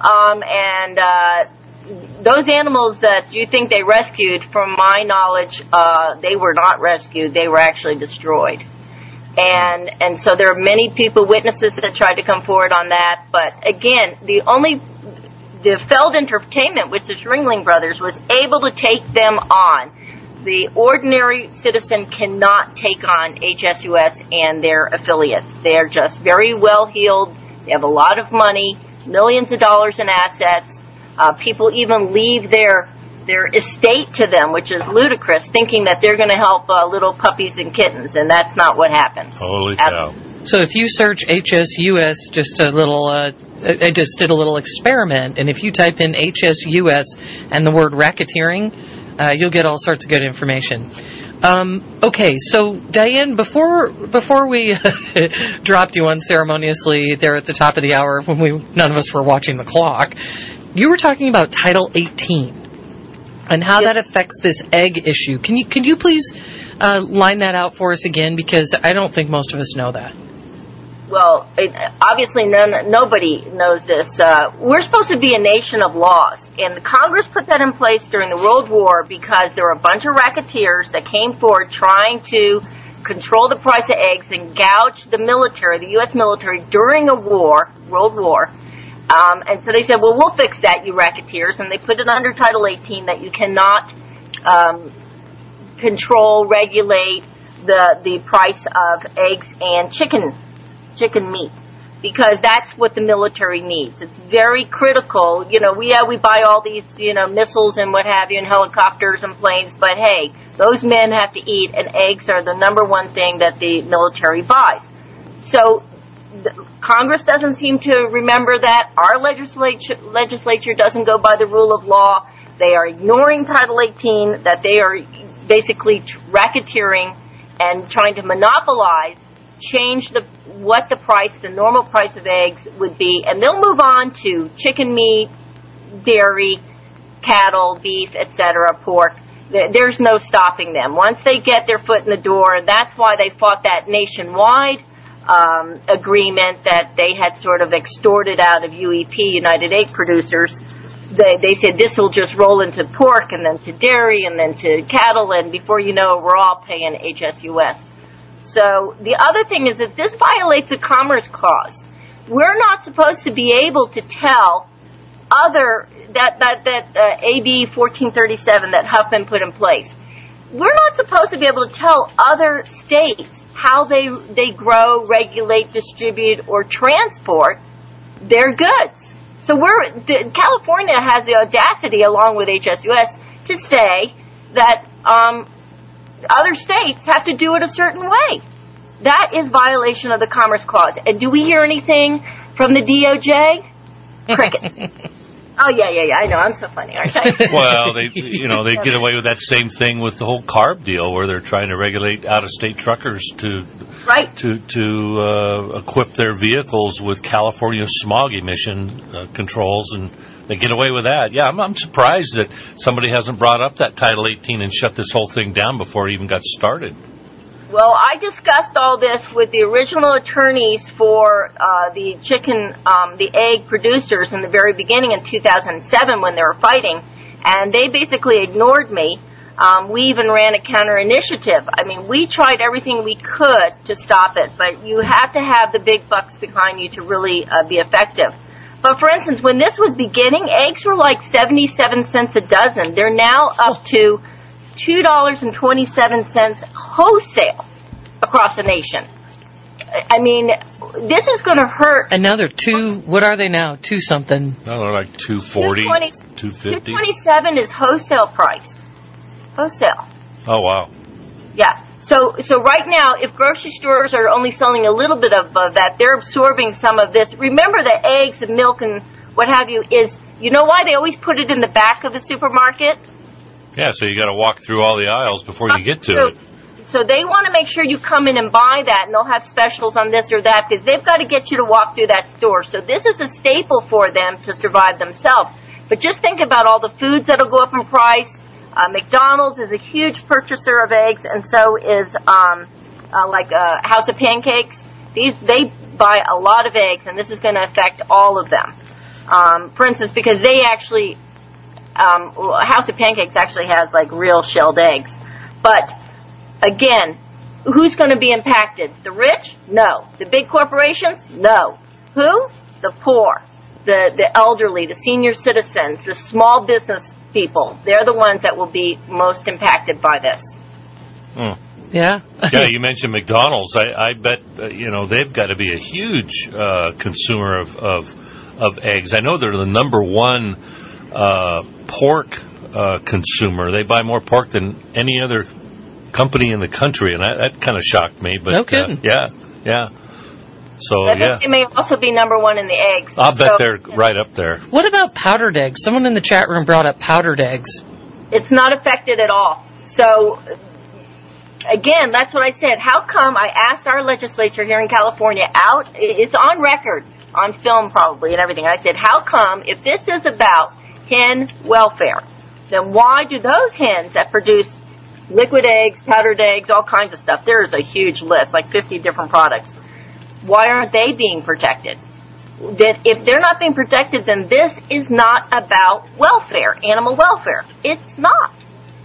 Those animals that you think they rescued, from my knowledge, they were not rescued. They were actually destroyed. And so there are many people, witnesses, that tried to come forward on that. But again, the Feld Entertainment, which is Ringling Brothers, was able to take them on. The ordinary citizen cannot take on HSUS and their affiliates. They're just very well heeled. They have a lot of money, millions of dollars in assets. People even leave their their estate to them, which is ludicrous, thinking that they're going to help little puppies and kittens, and that's not what happens. Holy cow. So if you search HSUS, just a little, I just did a little experiment, and if you type in HSUS and the word racketeering, you'll get all sorts of good information. Okay, so Diane, before we dropped you unceremoniously there at the top of the hour when none of us were watching the clock, you were talking about Title 18 and how that affects this egg issue. Can you please line that out for us again, because I don't think most of us know that. Well, obviously nobody knows this. We're supposed to be a nation of laws, and Congress put that in place during the World War because there were a bunch of racketeers that came forward trying to control the price of eggs and gouge the military, the U.S. military, during a war, World War. And so they said, well, we'll fix that, you racketeers, and they put it under Title 18 that you cannot control, regulate the price of eggs and chicken meat, because that's what the military needs. It's very critical. You know, we buy all these, missiles and what have you, and helicopters and planes, but hey, those men have to eat, and eggs are the number one thing that the military buys. So Congress doesn't seem to remember that. Our legislature doesn't go by the rule of law. They are ignoring Title 18, that they are basically racketeering and trying to monopolize, change the normal price of eggs would be, and they'll move on to chicken meat, dairy, cattle, beef, etc., pork. There's no stopping them. Once they get their foot in the door, that's why they fought that nationwide agreement that they had sort of extorted out of UEP, United Egg Producers. They said this will just roll into pork and then to dairy and then to cattle, and before you know it, we're all paying HSUS. So the other thing is that this violates the Commerce Clause. We're not supposed to be able to tell AB 1437 that Huffman put in place. We're not supposed to be able to tell other states how they grow, regulate, distribute, or transport their goods. So California has the audacity, along with HSUS, to say that other states have to do it a certain way. That is violation of the Commerce Clause. And do we hear anything from the DOJ? Crickets. Oh, yeah, I know. I'm so funny, aren't I? Well, they get away with that same thing with the whole CARB deal, where they're trying to regulate out-of-state truckers to equip their vehicles with California smog emission controls, and they get away with that. Yeah, I'm surprised that somebody hasn't brought up that Title 18 and shut this whole thing down before it even got started. Well, I discussed all this with the original attorneys for the egg producers in the very beginning in 2007 when they were fighting, and they basically ignored me. We even ran a counter initiative. I mean, we tried everything we could to stop it, but you have to have the big bucks behind you to really be effective. But for instance, when this was beginning, eggs were like 77 cents a dozen. They're now up to $2.27 wholesale across the nation. I mean, this is going to hurt. And now they're what are they now? $2 something. No, they're like $2.40, $2.50. $2.27 is wholesale price. Wholesale. Oh, wow. Yeah. So right now, if grocery stores are only selling a little bit of that, they're absorbing some of this. Remember that eggs and milk and what have you you know why they always put it in the back of the supermarket? Yeah, so you got to walk through all the aisles before you get to it. So they want to make sure you come in and buy that, and they'll have specials on this or that, because they've got to get you to walk through that store. So this is a staple for them to survive themselves. But just think about all the foods that'll go up in price. McDonald's is a huge purchaser of eggs, and so is House of Pancakes. They buy a lot of eggs, and this is going to affect all of them. For instance, because they actually, House of Pancakes actually has like real shelled eggs. But again, who's going to be impacted? The rich? No. The big corporations? No. Who? The poor, the elderly, the senior citizens, the small business people. They're the ones that will be most impacted by this. Yeah. Yeah, you mentioned McDonald's. I bet they've got to be a huge consumer of eggs. I know they're the number one pork consumer. They buy more pork than any other company in the country, and that kind of shocked me. But, no kidding. Yeah. So, I think they may also be number one in the eggs. I'll bet they're right up there. What about powdered eggs? Someone in the chat room brought up powdered eggs. It's not affected at all. So, again, that's what I said. How come I asked our legislature here in California it's on record, on film probably and everything. I said, how come, if this is about hen welfare, then why do those hens that produce liquid eggs, powdered eggs, all kinds of stuff, there is a huge list, like 50 different products, why aren't they being protected? That if they're not being protected, then this is not about welfare, animal welfare. It's not.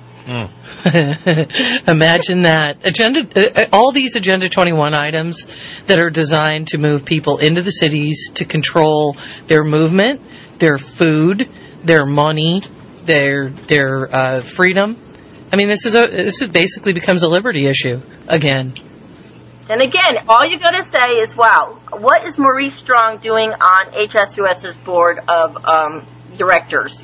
Imagine that. All these Agenda 21 items that are designed to move people into the cities to control their movement, their food, their money, their freedom. I mean, this basically becomes a liberty issue again. And again, all you got to say is, wow, what is Maurice Strong doing on HSUS's board of directors?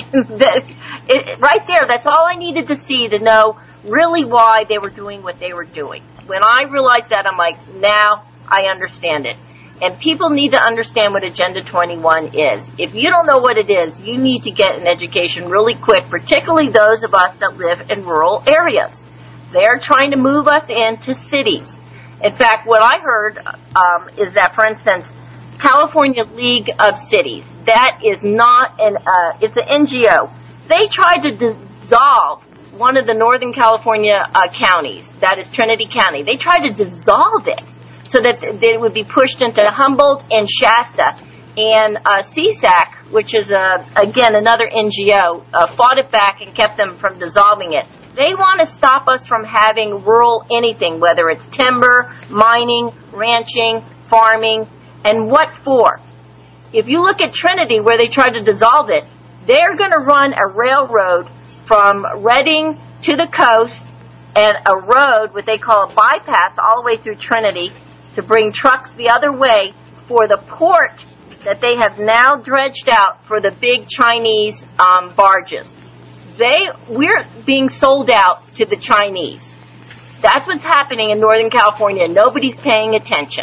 Right there, that's all I needed to see to know really why they were doing what they were doing. When I realized that, I'm like, now I understand it. And people need to understand what Agenda 21 is. If you don't know what it is, you need to get an education really quick, particularly those of us that live in rural areas. They're trying to move us into cities. In fact, what I heard is that, for instance, California League of Cities, that is not it's an NGO. They tried to dissolve one of the Northern California counties, that is Trinity County. They tried to dissolve it so that it would be pushed into Humboldt and Shasta. And CSAC, which is, again, another NGO, fought it back and kept them from dissolving it. They want to stop us from having rural anything, whether it's timber, mining, ranching, farming, and what for? If you look at Trinity, where they tried to dissolve it, they're going to run a railroad from Redding to the coast and a road, what they call a bypass, all the way through Trinity to bring trucks the other way for the port that they have now dredged out for the big Chinese barges. We're being sold out to the Chinese. That's what's happening in Northern California. Nobody's paying attention.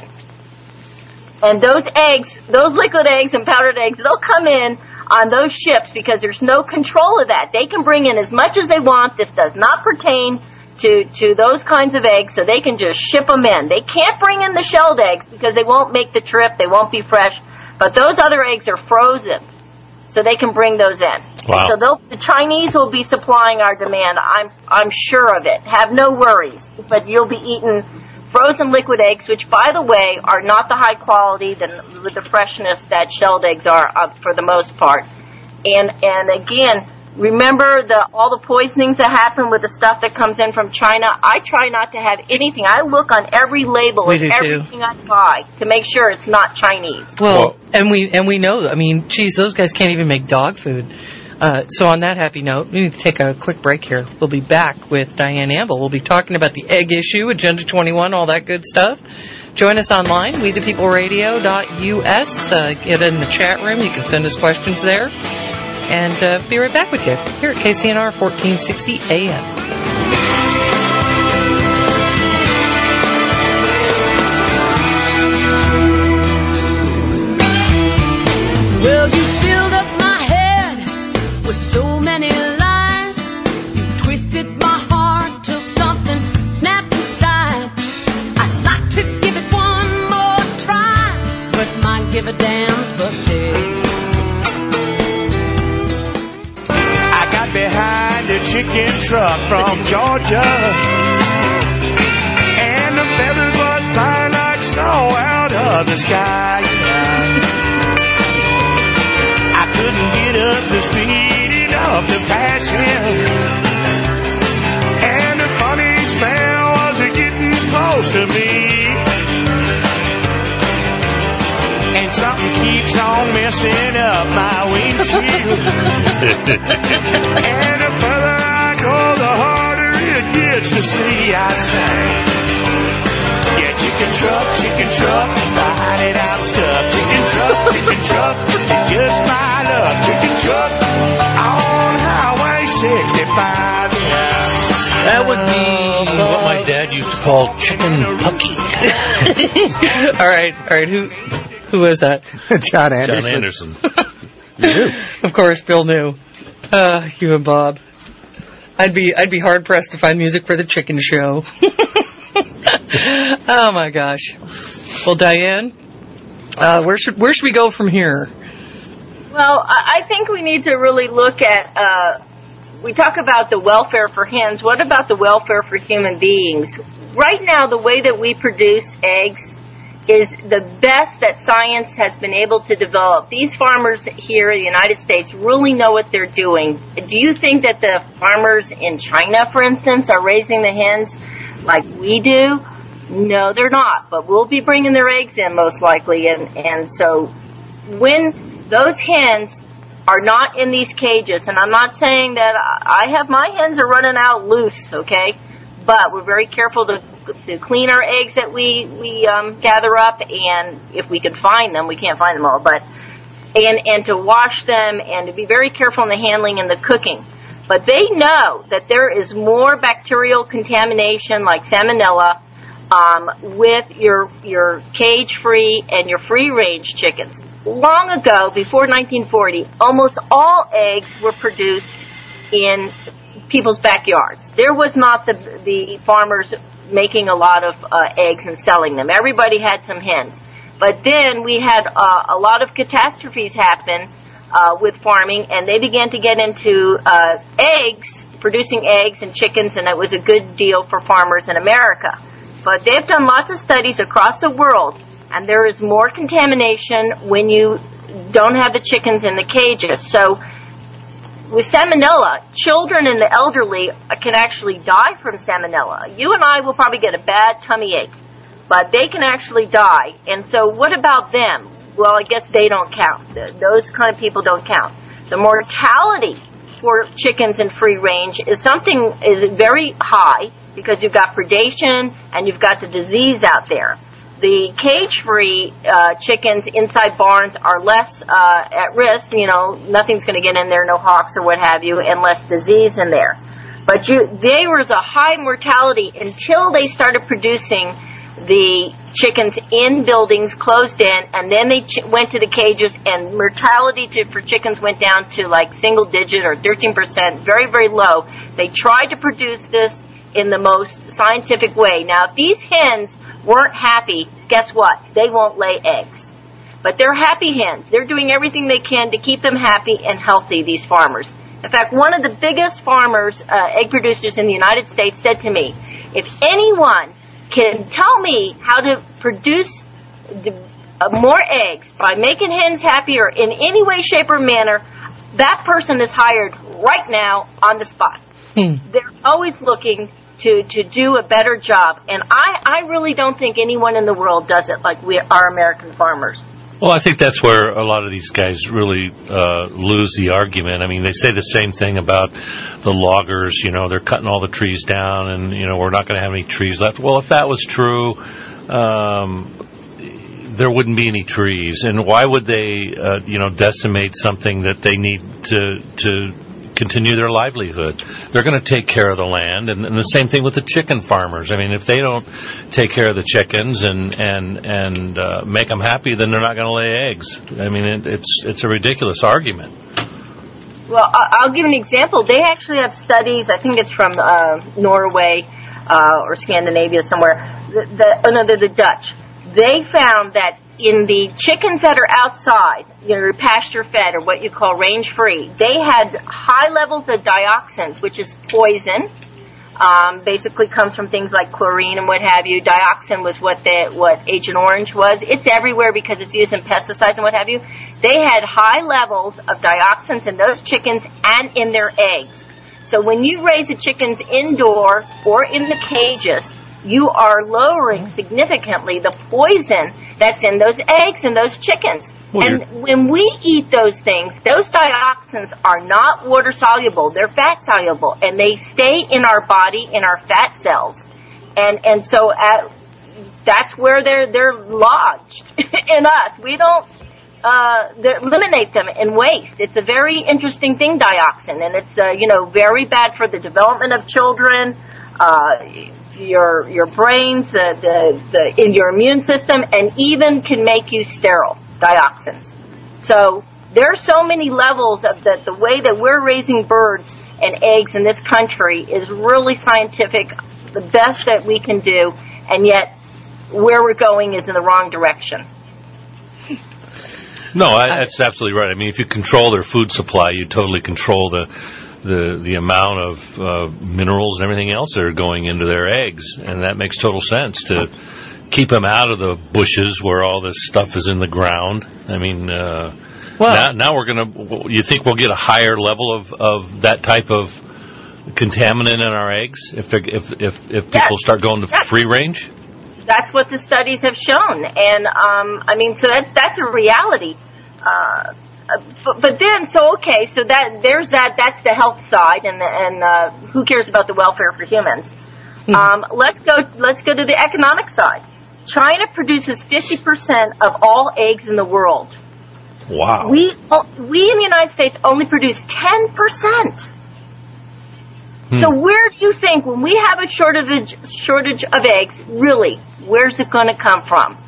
And those eggs, those liquid eggs and powdered eggs, they'll come in on those ships because there's no control of that. They can bring in as much as they want. This does not pertain to those kinds of eggs, so they can just ship them in. They can't bring in the shelled eggs because they won't make the trip. They won't be fresh. But those other eggs are frozen, so they can bring those in. Wow. So the Chinese will be supplying our demand. I'm sure of it. Have no worries. But you'll be eating frozen liquid eggs, which, by the way, are not the high quality with the freshness that shelled eggs are for the most part. And again, remember all the poisonings that happen with the stuff that comes in from China? I try not to have anything. I look on every label of everything I buy to make sure it's not Chinese. Well, and we know, I mean, geez, those guys can't even make dog food. So on that happy note, we need to take a quick break here. We'll be back with Diane Amble. We'll be talking about the egg issue, Agenda 21, all that good stuff. Join us online, wethepeopleradio.us. Get in the chat room. You can send us questions there. And be right back with you here at KCNR 1460 AM. Well, you filled up my head with so many lies. You twisted my heart till something snapped inside. I'd like to give it one more try, but my give a damn's busted. I got behind a chicken truck from Georgia, and the feathers was flying like snow out of the sky. I couldn't get up the speed enough to pass him, and the funny smell was getting close to me. And something keeps on messing up my windshield. And the further I go, the harder it gets to see. I sang, yeah, chicken truck, behind it I'm stuck. Chicken truck, it's just my luck. Chicken truck on Highway 5, yeah. That would be what my dad used to call chicken pucky. All right. Who is that? John Anderson. John Anderson. You knew. Of course, Bill knew. You and Bob. I'd be hard pressed to find music for the chicken show. Oh my gosh. Well, Diane, where should we go from here? Well, I think we need to really look at, we talk about the welfare for hens. What about the welfare for human beings? Right now, the way that we produce eggs is the best that science has been able to develop. These farmers here in the United States really know what they're doing. Do you think that the farmers in China, for instance, are raising the hens like we do? No, they're not. But we'll be bringing their eggs in most likely. And so when those hens are not in these cages, and I'm not saying that my hens are running out loose, okay? But we're very careful to clean our eggs that we gather up, and if we can find them, we can't find them all, but and to wash them and to be very careful in the handling and the cooking. But they know that there is more bacterial contamination like salmonella with your cage-free and your free-range chickens. Long ago, before 1940, almost all eggs were produced in people's backyards. There was not the farmers making a lot of eggs and selling them. Everybody had some hens. But then we had a lot of catastrophes happen with farming, and they began to get into eggs, producing eggs and chickens, and it was a good deal for farmers in America. But they've done lots of studies across the world, and there is more contamination when you don't have the chickens in the cages. So with salmonella, children and the elderly can actually die from salmonella. You and I will probably get a bad tummy ache, but they can actually die. And so what about them? Well, I guess they don't count. Those kind of people don't count. The mortality for chickens in free range is very high because you've got predation and you've got the disease out there. The cage-free chickens inside barns are less at risk. You know, nothing's going to get in there, no hawks or what have you, and less disease in there. But there was a high mortality until they started producing the chickens in buildings closed in, and then they went to the cages, and mortality for chickens went down to like single digit or 13%, very, very low. They tried to produce this in the most scientific way. Now, if these hens weren't happy, guess what? They won't lay eggs. But they're happy hens. They're doing everything they can to keep them happy and healthy, these farmers. In fact, one of the biggest farmers, egg producers in the United States said to me, if anyone can tell me how to produce more eggs by making hens happier in any way, shape, or manner, that person is hired right now on the spot. They're always looking to do a better job, and I really don't think anyone in the world does it like our American farmers. Well, I think that's where a lot of these guys really lose the argument. I mean, they say the same thing about the loggers. You know, they're cutting all the trees down, and you know, we're not going to have any trees left. Well, if that was true, there wouldn't be any trees, and why would they, decimate something that they need to continue their livelihood? They're going to take care of the land, and the same thing with the chicken farmers. I mean, if they don't take care of the chickens and make them happy, then they're not going to lay eggs. I mean, it's a ridiculous argument. Well, I'll give an example. They actually have studies. I think it's from Norway or Scandinavia somewhere. They're the Dutch. They found that in the chickens that are outside, pasture-fed or what you call range-free, they had high levels of dioxins, which is poison. Basically comes from things like chlorine and what have you. Dioxin was what Agent Orange was. It's everywhere because it's used in pesticides and what have you. They had high levels of dioxins in those chickens and in their eggs. So when you raise the chickens indoors or in the cages, you are lowering significantly the poison that's in those eggs and those chickens. And when we eat those things, those dioxins are not water soluble, they're fat soluble, and they stay in our body, in our fat cells. And so that's where they're lodged in us. We don't eliminate them in waste. It's a very interesting thing, dioxin, and it's very bad for the development of children, your brains, in your immune system, and even can make you sterile. Dioxins. So there are so many levels of the way that we're raising birds and eggs in this country is really scientific, the best that we can do, and yet where we're going is in the wrong direction. No, that's absolutely right. I mean, if you control their food supply, you totally control the amount of minerals and everything else that are going into their eggs, and that makes total sense to keep them out of the bushes where all this stuff is in the ground. I mean, now we're going to. You think we'll get a higher level of that type of contaminant in our eggs if people start going to free range? That's what the studies have shown, and so that's a reality. But then, so that's the health side, and who cares about the welfare for humans? Let's go to the economic side. China produces 50% of all eggs in the world. Wow. We in the United States only produce 10%. So where do you think, when we have a shortage of eggs, really, where's it going to come from?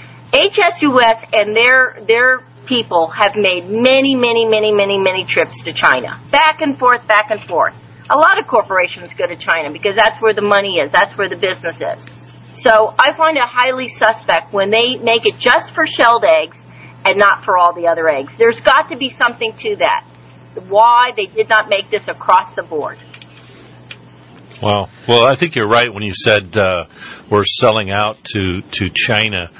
HSUS and their people have made many trips to China. Back and forth. A lot of corporations go to China because that's where the money is. That's where the business is. So I find it highly suspect when they make it just for shelled eggs and not for all the other eggs. There's got to be something to that. Why they did not make this across the board. Wow. Well, I think you're right when you said we're selling out to China.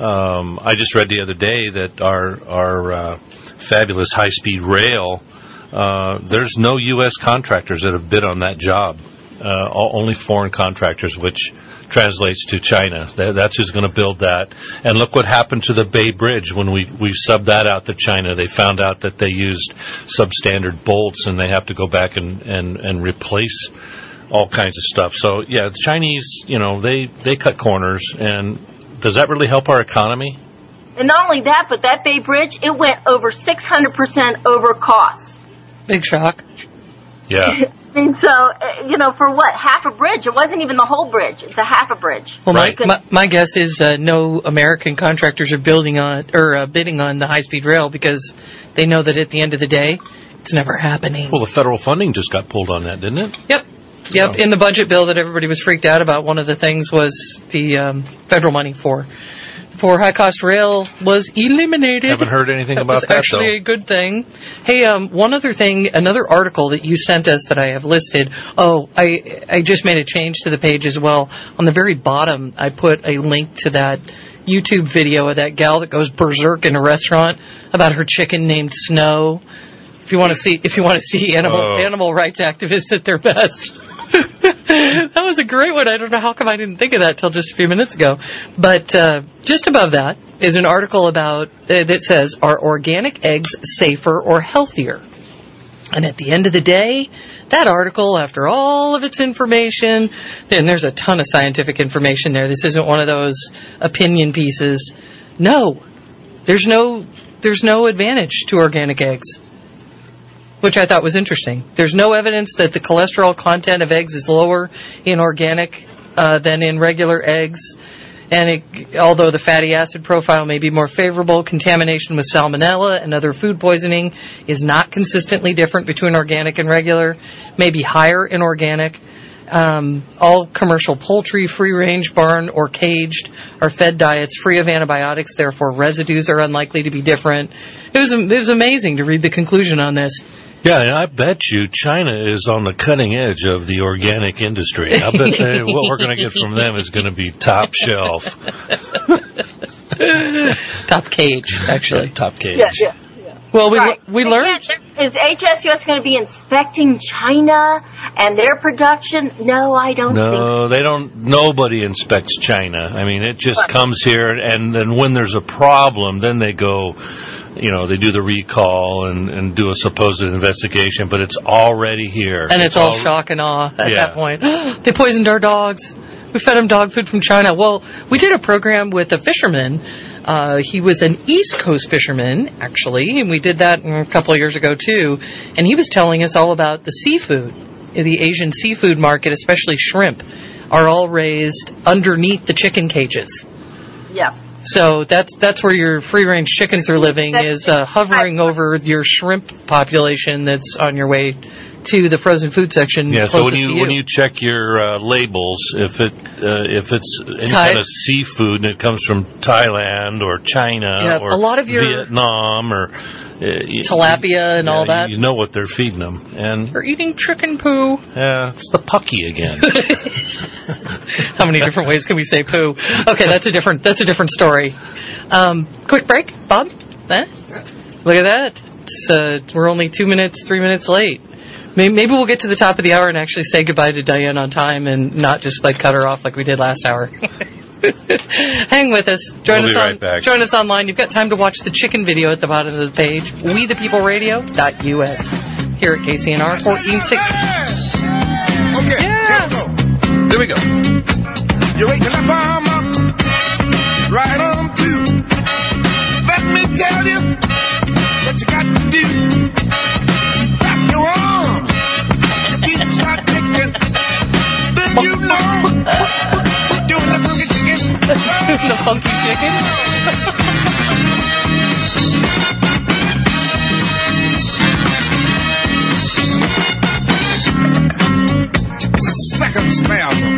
I just read the other day that our fabulous high-speed rail, there's no U.S. contractors that have bid on that job. Only foreign contractors, which translates to China. That's who's going to build that. And look what happened to the Bay Bridge when we subbed that out to China. They found out that they used substandard bolts, and they have to go back and replace all kinds of stuff. So, yeah, the Chinese, they cut corners. And does that really help our economy? And not only that, but that Bay Bridge, it went over 600% over cost. Big shock. Yeah. And so, for what? Half a bridge. It wasn't even the whole bridge. It's a half a bridge. Well, right. my guess is no American contractors are bidding on the high-speed rail because they know that at the end of the day, it's never happening. Well, the federal funding just got pulled on that, didn't it? Yep. In the budget bill that everybody was freaked out about, one of the things was the federal money for high-cost rail was eliminated. Haven't heard anything about that, though. That's actually a good thing. Hey, one other thing, another article that you sent us that I have listed. Oh, I just made a change to the page as well. On the very bottom, I put a link to that YouTube video of that gal that goes berserk in a restaurant about her chicken named Snow. If you want to see animal rights activists at their best. That was a great one. I don't know how come I didn't think of that till just a few minutes ago. But just above that is an article about that says, are organic eggs safer or healthier? And at the end of the day, that article, after all of its information, then there's a ton of scientific information there. This isn't one of those opinion pieces. No, there's no advantage to organic eggs, which I thought was interesting. There's no evidence that the cholesterol content of eggs is lower in organic than in regular eggs. And although the fatty acid profile may be more favorable, contamination with salmonella and other food poisoning is not consistently different between organic and regular, may be higher in organic. All commercial poultry, free-range, barn, or caged are fed diets free of antibiotics, therefore residues are unlikely to be different. It was amazing to read the conclusion on this. Yeah, and I bet you China is on the cutting edge of the organic industry. I bet what we're going to get from them is going to be top shelf. Top cage, actually. Top cage. Yeah. Well, we learned. Is HSUS going to be inspecting China and their production? No, I don't think so. No, they don't. Nobody inspects China. I mean, it just comes here, and then when there's a problem, then they go, they do the recall and do a supposed investigation, but it's already here. And it's all shock and awe at that point. They poisoned our dogs. We fed them dog food from China. Well, we did a program with a fisherman He was an East Coast fisherman, actually, and we did that a couple of years ago, too. And he was telling us all about the seafood. The Asian seafood market, especially shrimp, are all raised underneath the chicken cages. Yeah. So that's where your free-range chickens are living, is hovering over your shrimp population that's on your way to the frozen food section. Yeah, so when closest to you check your labels, if it's any kind of seafood and it comes from Thailand or China or a lot of your Vietnam or tilapia and all that, you know what they're feeding them. And they're eating chicken poo. Yeah, it's the pucky again. How many different ways can we say poo? Okay, that's a different story. Quick break, Bob. Look at that. We're only 3 minutes late. Maybe we'll get to the top of the hour and actually say goodbye to Diane on time and not just cut her off like we did last hour. Hang with us. Join us right back. Join us online. You've got time to watch the chicken video at the bottom of the page. WeThePeopleRadio.us. Here at KCNR 1460. Okay, yeah. Here we go. You're waking up, arm up, right on to. Let me tell you what you got to do. Wrap your arms, your feet start kicking. Then you know you're doing the funky chicken. The funky chicken? Second spasm.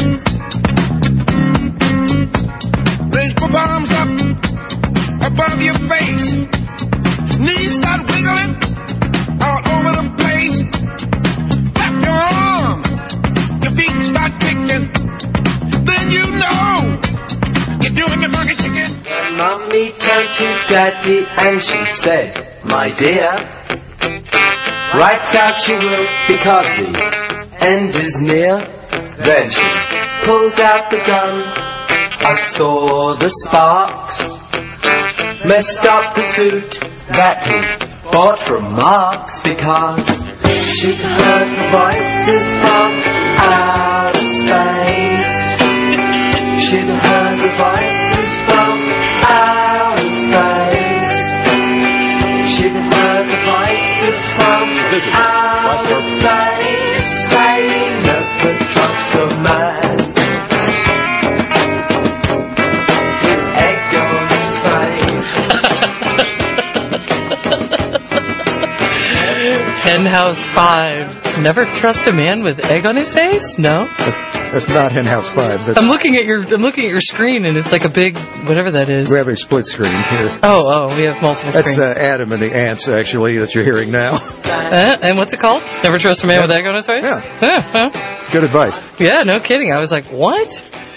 Raise your palms up above your face. Knees start wiggling all over the place. Clap your arms, your feet start kicking. Then you know you're doing the funky chicken. Mommy turned to Daddy and she said, my dear, right out you will because the end is near. Then she pulled out the gun. I saw the sparks. Messed up the suit that he bought from Marx because she'd heard the voices from outer space. She'd heard the voices from outer space. She'd heard the voices from outer space saying never trust a man. Egg on his face. Henhouse 5. Never trust a man with egg on his face? No. That's not Henhouse 5. That's, I'm looking at your screen and it's like a big whatever that is. we have a split screen here. Oh, we have multiple That's screens. Adam and the Ants, actually, that you're hearing now. And what's it called? Never trust a man with egg on his face? Yeah. Good advice. Yeah, no kidding. I was like, what?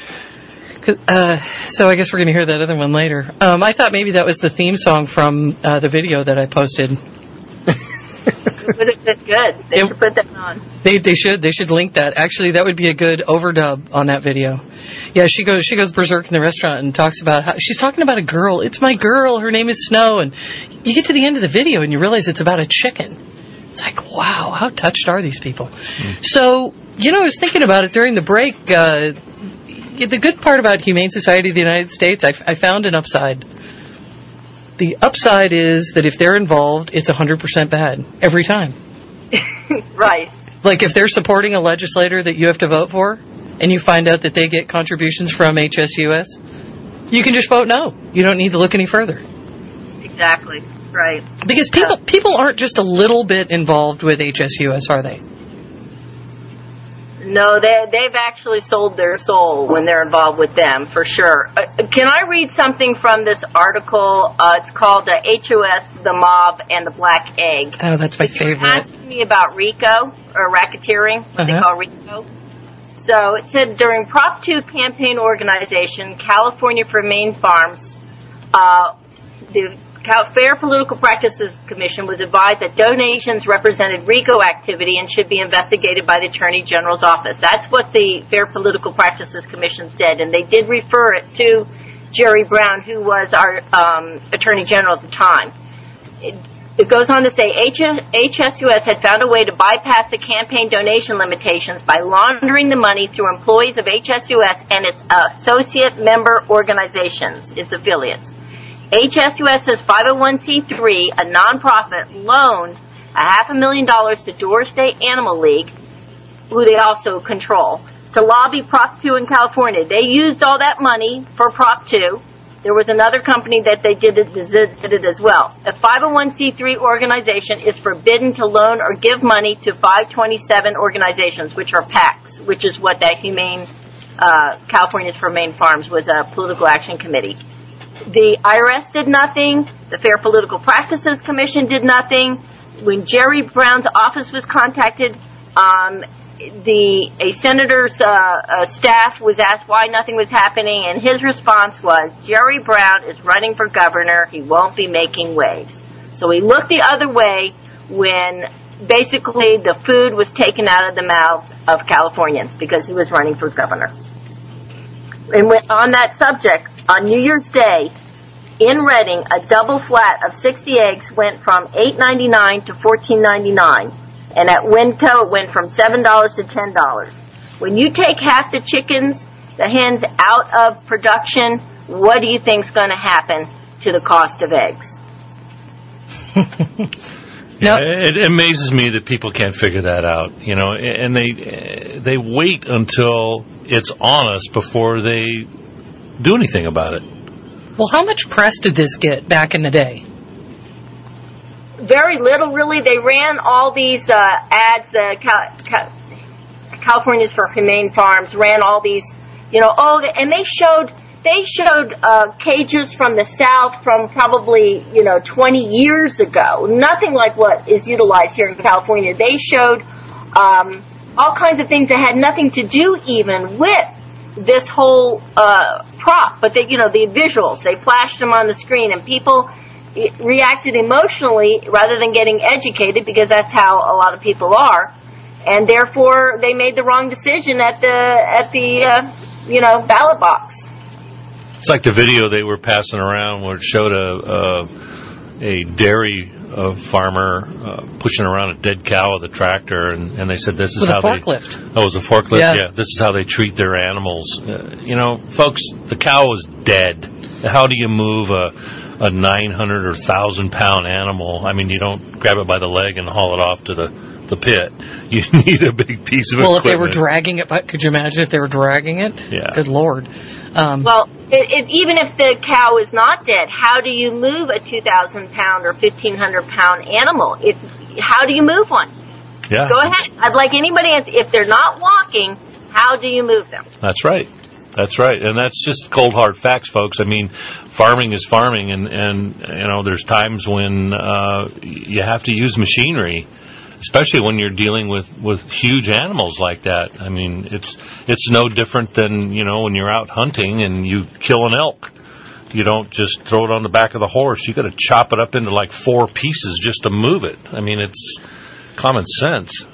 So I guess we're going to hear that other one later. I thought maybe that was the theme song from the video that I posted. It would have been good. They should put that on. They should link that. Actually, that would be a good overdub on that video. Yeah, she goes berserk in the restaurant and talks about how she's talking about a girl. It's my girl. Her name is Snow. And you get to the end of the video and you realize it's about a chicken. It's like, wow, how touched are these people? So, I was thinking about it during the break. The good part about Humane Society of the United States, I found an upside. The upside is that if they're involved, it's 100% bad every time. Right. Like if they're supporting a legislator that you have to vote for, and you find out that they get contributions from HSUS, you can just vote no. You don't need to look any further. Exactly. Right. Because people aren't just a little bit involved with HSUS, are they? No, they've actually sold their soul when they're involved with them, for sure. Can I read something from this article? It's called HOS, the Mob, and the Black Egg. Oh, that's my favorite. You're asking me about RICO, or racketeering, what they call RICO. So it said, during Prop 2 campaign organization, California for Humane Farms, the Fair Political Practices Commission was advised that donations represented RICO activity and should be investigated by the Attorney General's office. That's what the Fair Political Practices Commission said, and they did refer it to Jerry Brown, who was our Attorney General at the time. It goes on to say, HSUS had found a way to bypass the campaign donation limitations by laundering the money through employees of HSUS and its associate member organizations, its affiliates. HSUS says 501c3, a nonprofit, loaned $500,000 to Doris Day Animal League, who they also control, to lobby Prop 2 in California. They used all that money for Prop 2. There was another company that they did it as well. A 501c3 organization is forbidden to loan or give money to 527 organizations, which are PACs, which is what that Californians for Humane Farms was, a political action committee. The IRS did nothing. The Fair Political Practices Commission did nothing. When Jerry Brown's office was contacted, a senator's staff was asked why nothing was happening, and his response was, Jerry Brown is running for governor. He won't be making waves. So he looked the other way when basically the food was taken out of the mouths of Californians because he was running for governor. And on that subject, on New Year's Day, in Reading, a double flat of 60 eggs went from $8.99 to $14.99. And at Winco, it went from $7 to $10. When you take half the chickens, the hens, out of production, what do you think's going to happen to the cost of eggs? Yeah, it amazes me that people can't figure that out, and they wait until it's on us before they do anything about it. Well, how much press did this get back in the day? Very little, really. They ran all these ads. Californians for Humane Farms ran all these, and they showed cages from the South from probably 20 years ago. Nothing like what is utilized here in California. They showed all kinds of things that had nothing to do even with this whole prop, but the visuals, they flashed them on the screen, and people reacted emotionally rather than getting educated, because that's how a lot of people are, and therefore they made the wrong decision at the ballot box. It's like the video they were passing around where it showed a dairy farmer pushing around a dead cow with a tractor, and they said this is how forklift. Oh, it was a forklift? Yeah. This is how they treat their animals. Folks, the cow is dead. How do you move a 900 or 1,000 pound animal? I mean, you don't grab it by the leg and haul it off to the pit. You need a big piece of equipment. Well, if they were dragging it, could you imagine if they were dragging it? Yeah. Good Lord. Well, even if the cow is not dead, how do you move a 2,000 pound or 1,500 pound animal? How do you move one? Yeah. Go ahead. I'd like anybody to answer. If they're not walking, how do you move them? That's right. That's right. And that's just cold, hard facts, folks. I mean, farming is farming, and there's times when you have to use machinery, especially when you're dealing with huge animals like that. I mean, it's no different than, when you're out hunting and you kill an elk. You don't just throw it on the back of the horse. You got to chop it up into like 4 pieces just to move it. I mean, it's common sense.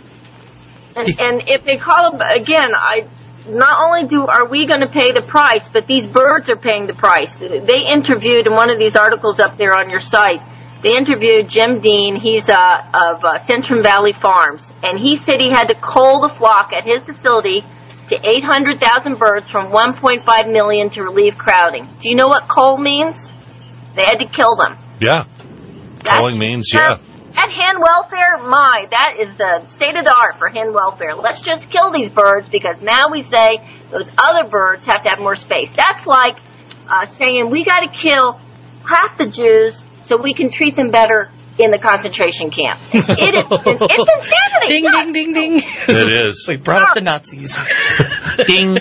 And if they call them, again, not only are we going to pay the price, but these birds are paying the price. They interviewed in one of these articles up there on your site, they interviewed Jim Dean. He's of Central Valley Farms, and he said he had to cull the flock at his facility to 800,000 birds from 1.5 million to relieve crowding. Do you know what cull means? They had to kill them. Yeah. Culling means, yeah. At hen welfare, that is the state of the art for hen welfare. Let's just kill these birds because now we say those other birds have to have more space. That's like saying we got to kill half the Jews so we can treat them better in the concentration camp. It's insanity. Ding, ding, ding, ding. It is. We brought up the Nazis. Ding.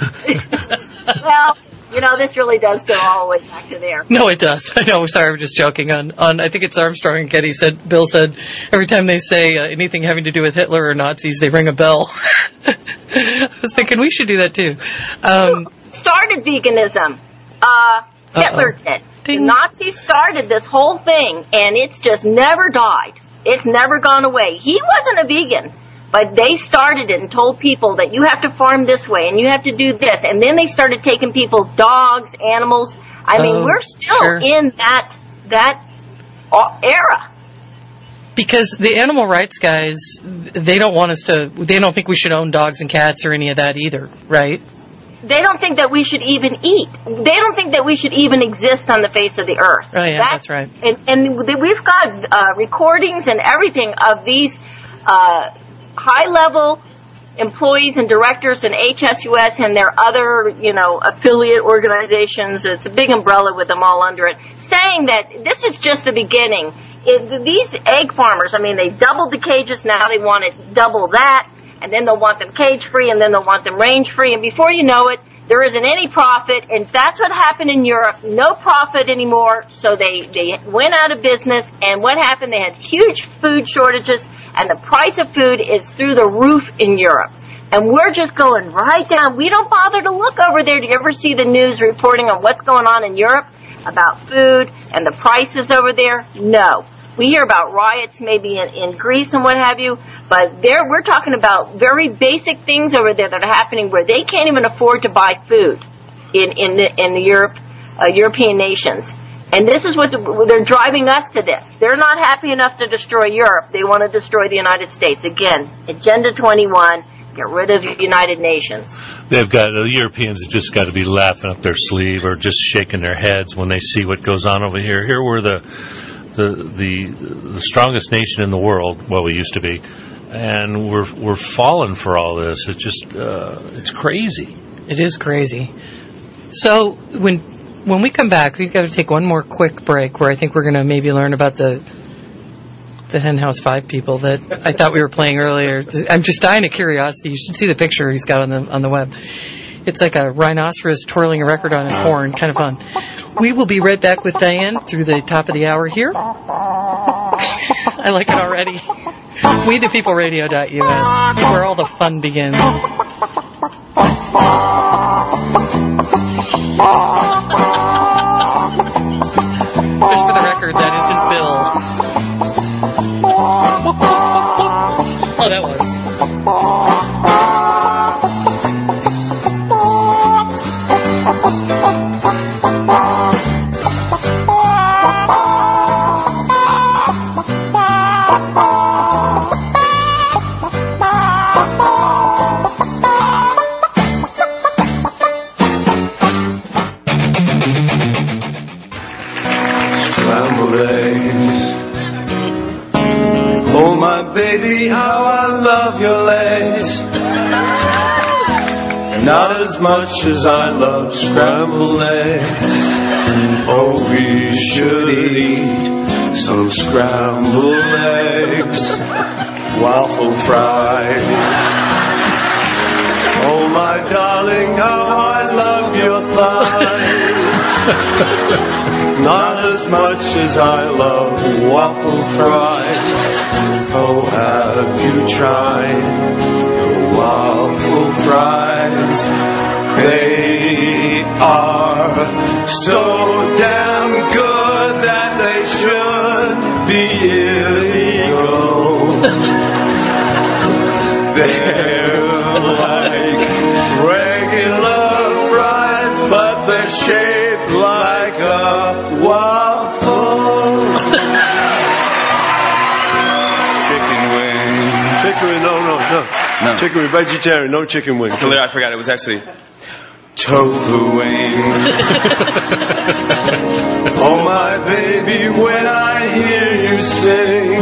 Well, this really does go all the way back to there. No, it does. I know. Sorry, I'm just joking. On I think it's Armstrong and Getty Bill said every time they say anything having to do with Hitler or Nazis, they ring a bell. I was thinking we should do that too. Started veganism. Hitler did. The Nazis started this whole thing, and it's just never died. It's never gone away. He wasn't a vegan, but they started it and told people that you have to farm this way and you have to do this. And then they started taking people's dogs, animals. I mean, we're still in that era. Because the animal rights guys, they don't want us to, they don't think we should own dogs and cats or any of that either, right? they don't think that we should even eat. They don't think that we should even exist on the face of the earth. Oh, yeah, that's right. And we've got recordings and everything of these high-level employees and directors in HSUS and their other, affiliate organizations. It's a big umbrella with them all under it, saying that this is just the beginning. These egg farmers, they doubled the cages, now they want to double that, and then they'll want them cage-free, and then they'll want them range-free, and before you know it, there isn't any profit, and that's what happened in Europe. No profit anymore, so they went out of business, and what happened? They had huge food shortages, and the price of food is through the roof in Europe. And we're just going right down. We don't bother to look over there. Do you ever see the news reporting on what's going on in Europe about food and the prices over there? No. We hear about riots maybe in Greece and what have you, but we're talking about very basic things over there that are happening where they can't even afford to buy food in the European nations. And this is what they're driving us to this. They're not happy enough to destroy Europe. They want to destroy the United States. Again, Agenda 21, get rid of the United Nations. The Europeans have just got to be laughing up their sleeve or just shaking their heads when they see what goes on over here. Here we're the strongest nation in the world. Well, we used to be, and we're falling for all this. It's just it's crazy. It is crazy. So when we come back, we've got to take one more quick break where I think we're going to maybe learn about the Hen House 5 people that I thought we were playing earlier. I'm just dying of curiosity. You should see the picture he's got on the web. It's like a rhinoceros twirling a record on his horn. Kind of fun. We will be right back with Diane through the top of the hour here. I like it already. WeThePeopleRadio.us, where all the fun begins. Just for the record, that isn't Bill. Oh, that was. Oh, my baby, how I love your legs. Not as much as I love scrambled eggs. Oh, we should eat some scrambled eggs, waffle fried. Oh, my darling, how I love your thighs. Not as much as I love waffle fries. Oh, have you tried the waffle fries? They are so damn good that they should be illegal. They're like regular fries, but they're shaped like a waffle. Chicken wing, no. Chicken wing, vegetarian, no chicken wing. I forgot it was actually tofu wing. Oh, my baby, when I hear you sing,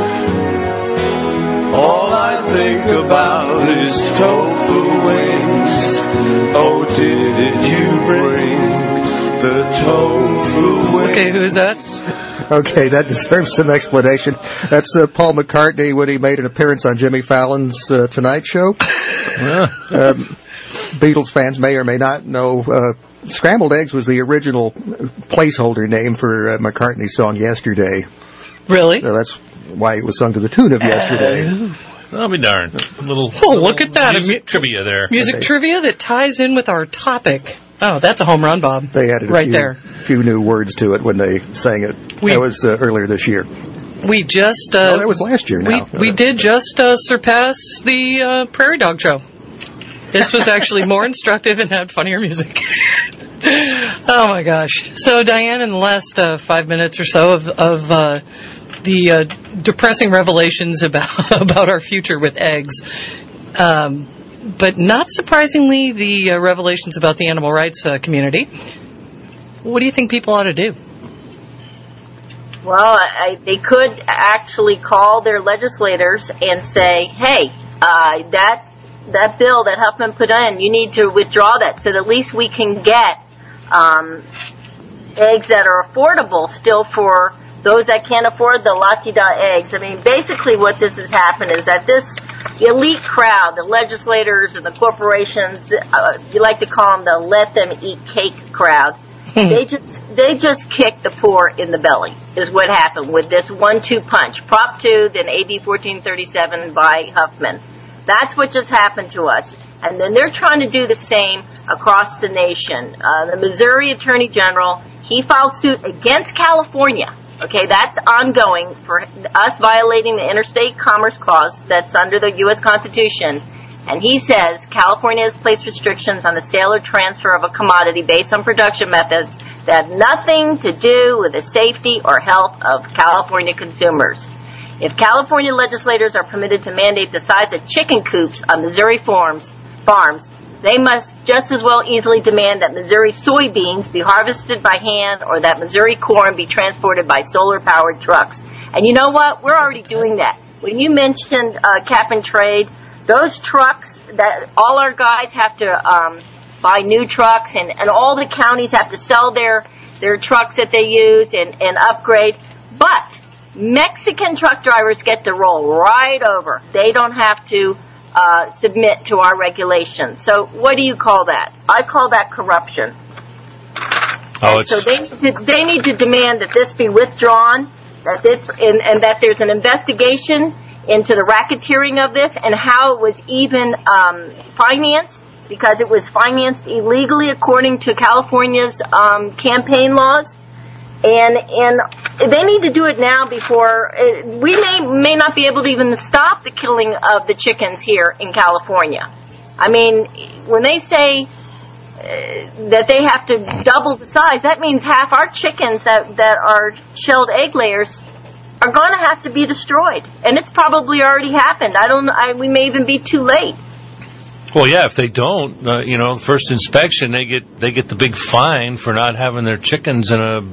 all I think about is tofu wings. Oh, did you bring the tofu wings? Okay, who is that? Okay, that deserves some explanation. That's Paul McCartney when he made an appearance on Jimmy Fallon's Tonight Show. Beatles fans may or may not know Scrambled Eggs was the original placeholder name for McCartney's song Yesterday. Really? So that's why it was sung to the tune of Yesterday. I'll be darned. Look at that. Music trivia there. Music trivia that ties in with our topic. Oh, that's a home run, Bob. They added a few new words to it when they sang it. That was earlier this year. We just... no, that was last year now. We did just surpass the Prairie Dog Show. This was actually more instructive and had funnier music. Oh, my gosh. So, Diane, in the last 5 minutes or so of the depressing revelations about our future with eggs, but not surprisingly, the revelations about the animal rights community. What do you think people ought to do? Well, they could actually call their legislators and say, hey, that bill that Huffman put in, you need to withdraw that so that at least we can get eggs that are affordable still for those that can't afford the la-ti-da eggs. I mean, basically what this has happened is that this elite crowd, the legislators and the corporations, you like to call them the let them eat cake crowd, they just kick the poor in the belly is what happened with this 1-2 punch. Prop 2, then AB 1437 by Huffman. That's what just happened to us. And then they're trying to do the same across the nation. The Missouri Attorney General, he filed suit against California. Okay, that's ongoing for us violating the Interstate Commerce Clause that's under the U.S. Constitution. And he says California has placed restrictions on the sale or transfer of a commodity based on production methods that have nothing to do with the safety or health of California consumers. If California legislators are permitted to mandate the size of chicken coops on Missouri farms, they must just as well easily demand that Missouri soybeans be harvested by hand or that Missouri corn be transported by solar-powered trucks. And you know what? We're already doing that. When you mentioned cap and trade, those trucks that all our guys have to buy new trucks and all the counties have to sell their trucks that they use and upgrade. But Mexican truck drivers get to roll right over. They don't have to submit to our regulations. So what do you call that? I call that corruption. So they need to demand that this be withdrawn, and that there's an investigation into the racketeering of this and how it was even financed, because it was financed illegally according to California's campaign laws. And they need to do it now before we may not be able to even stop the killing of the chickens here in California. I mean, when they say that they have to double the size, that means half our chickens that are shelled egg layers are going to have to be destroyed, and it's probably already happened. We may even be too late. Well, yeah, if they don't, first inspection, they get the big fine for not having their chickens in a,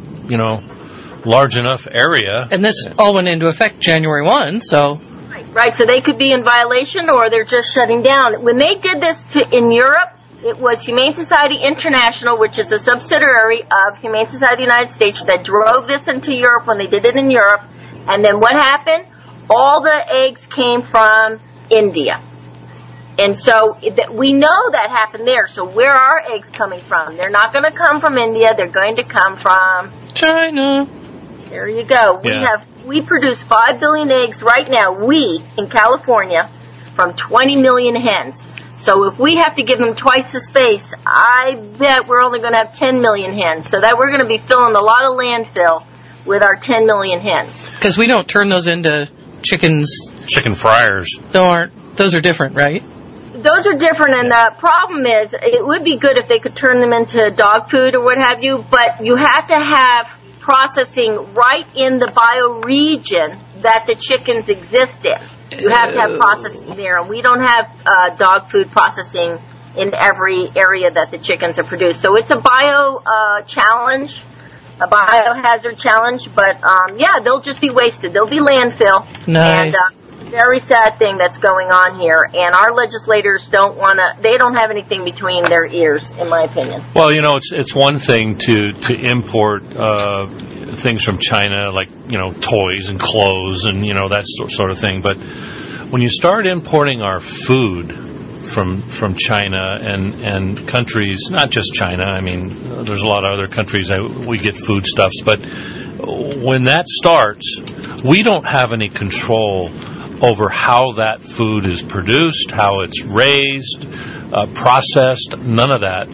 large enough area. And this all went into effect January 1, so. Right, so they could be in violation or they're just shutting down. When they did this in Europe, it was Humane Society International, which is a subsidiary of Humane Society United States, that drove this into Europe when they did it in Europe. And then what happened? All the eggs came from India. And so we know that happened there. So where are eggs coming from? They're not going to come from India. They're going to come from China. There you go. We produce 5 billion eggs right now, we in California, from 20 million hens. So if we have to give them twice the space, I bet we're only going to have 10 million hens. So that we're going to be filling a lot of landfill with our 10 million hens. Because we don't turn those into chickens. Chicken fryers. Those are different, right? Those are different, and the problem is it would be good if they could turn them into dog food or what have you, but you have to have processing right in the bioregion that the chickens exist in. You have to have processing there, and we don't have dog food processing in every area that the chickens are produced. So it's a challenge, a biohazard challenge, but they'll just be wasted. They'll be landfill. Nice. And, very sad thing that's going on here, and our legislators they don't have anything between their ears, in my opinion. Well, it's one thing to import things from China, like, toys and clothes and, that sort of thing, but when you start importing our food from China and countries, not just China, I mean, there's a lot of other countries that we get foodstuffs, but when that starts, we don't have any control over how that food is produced, how it's raised, processed, none of that.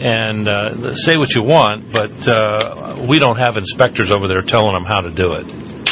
And say what you want, but we don't have inspectors over there telling them how to do it.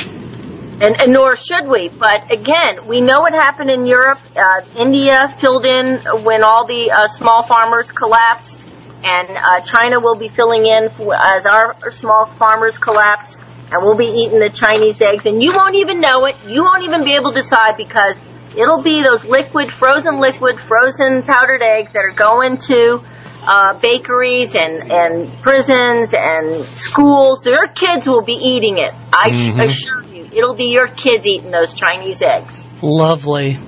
And nor should we. But again, we know what happened in Europe. India filled in when all the small farmers collapsed, and China will be filling in as our small farmers collapse. And we'll be eating the Chinese eggs, and you won't even know it. You won't even be able to decide, because It'll be those frozen powdered eggs that are going to bakeries and prisons and schools. So your kids will be eating it. I assure you, it'll be your kids eating those Chinese eggs. Lovely.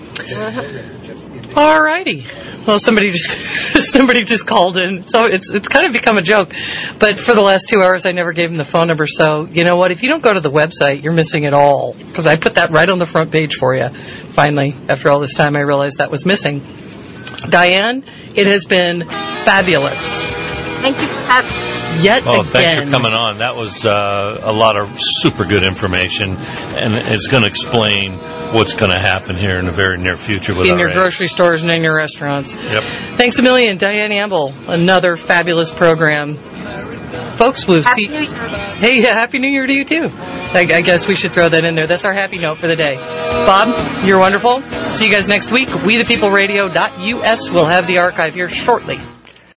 All righty. Well, somebody just called in, so it's kind of become a joke. But for the last 2 hours, I never gave him the phone number. So you know what? If you don't go to the website, you're missing it all, because I put that right on the front page for you. Finally, after all this time, I realized that was missing. Diane, it has been fabulous. Thank you for having me. Yet again. Thanks for coming on. That was a lot of super good information, and it's going to explain what's going to happen here in the very near future with in our your eggs. grocery stores and in your restaurants. Yep. Thanks a million, Diane Amble. Another fabulous program. Folks, we'll see. Hey, Happy New Year to you, too. I guess we should throw that in there. That's our happy note for the day. Bob, you're wonderful. See you guys next week. WeThePeopleRadio.us will have the archive here shortly.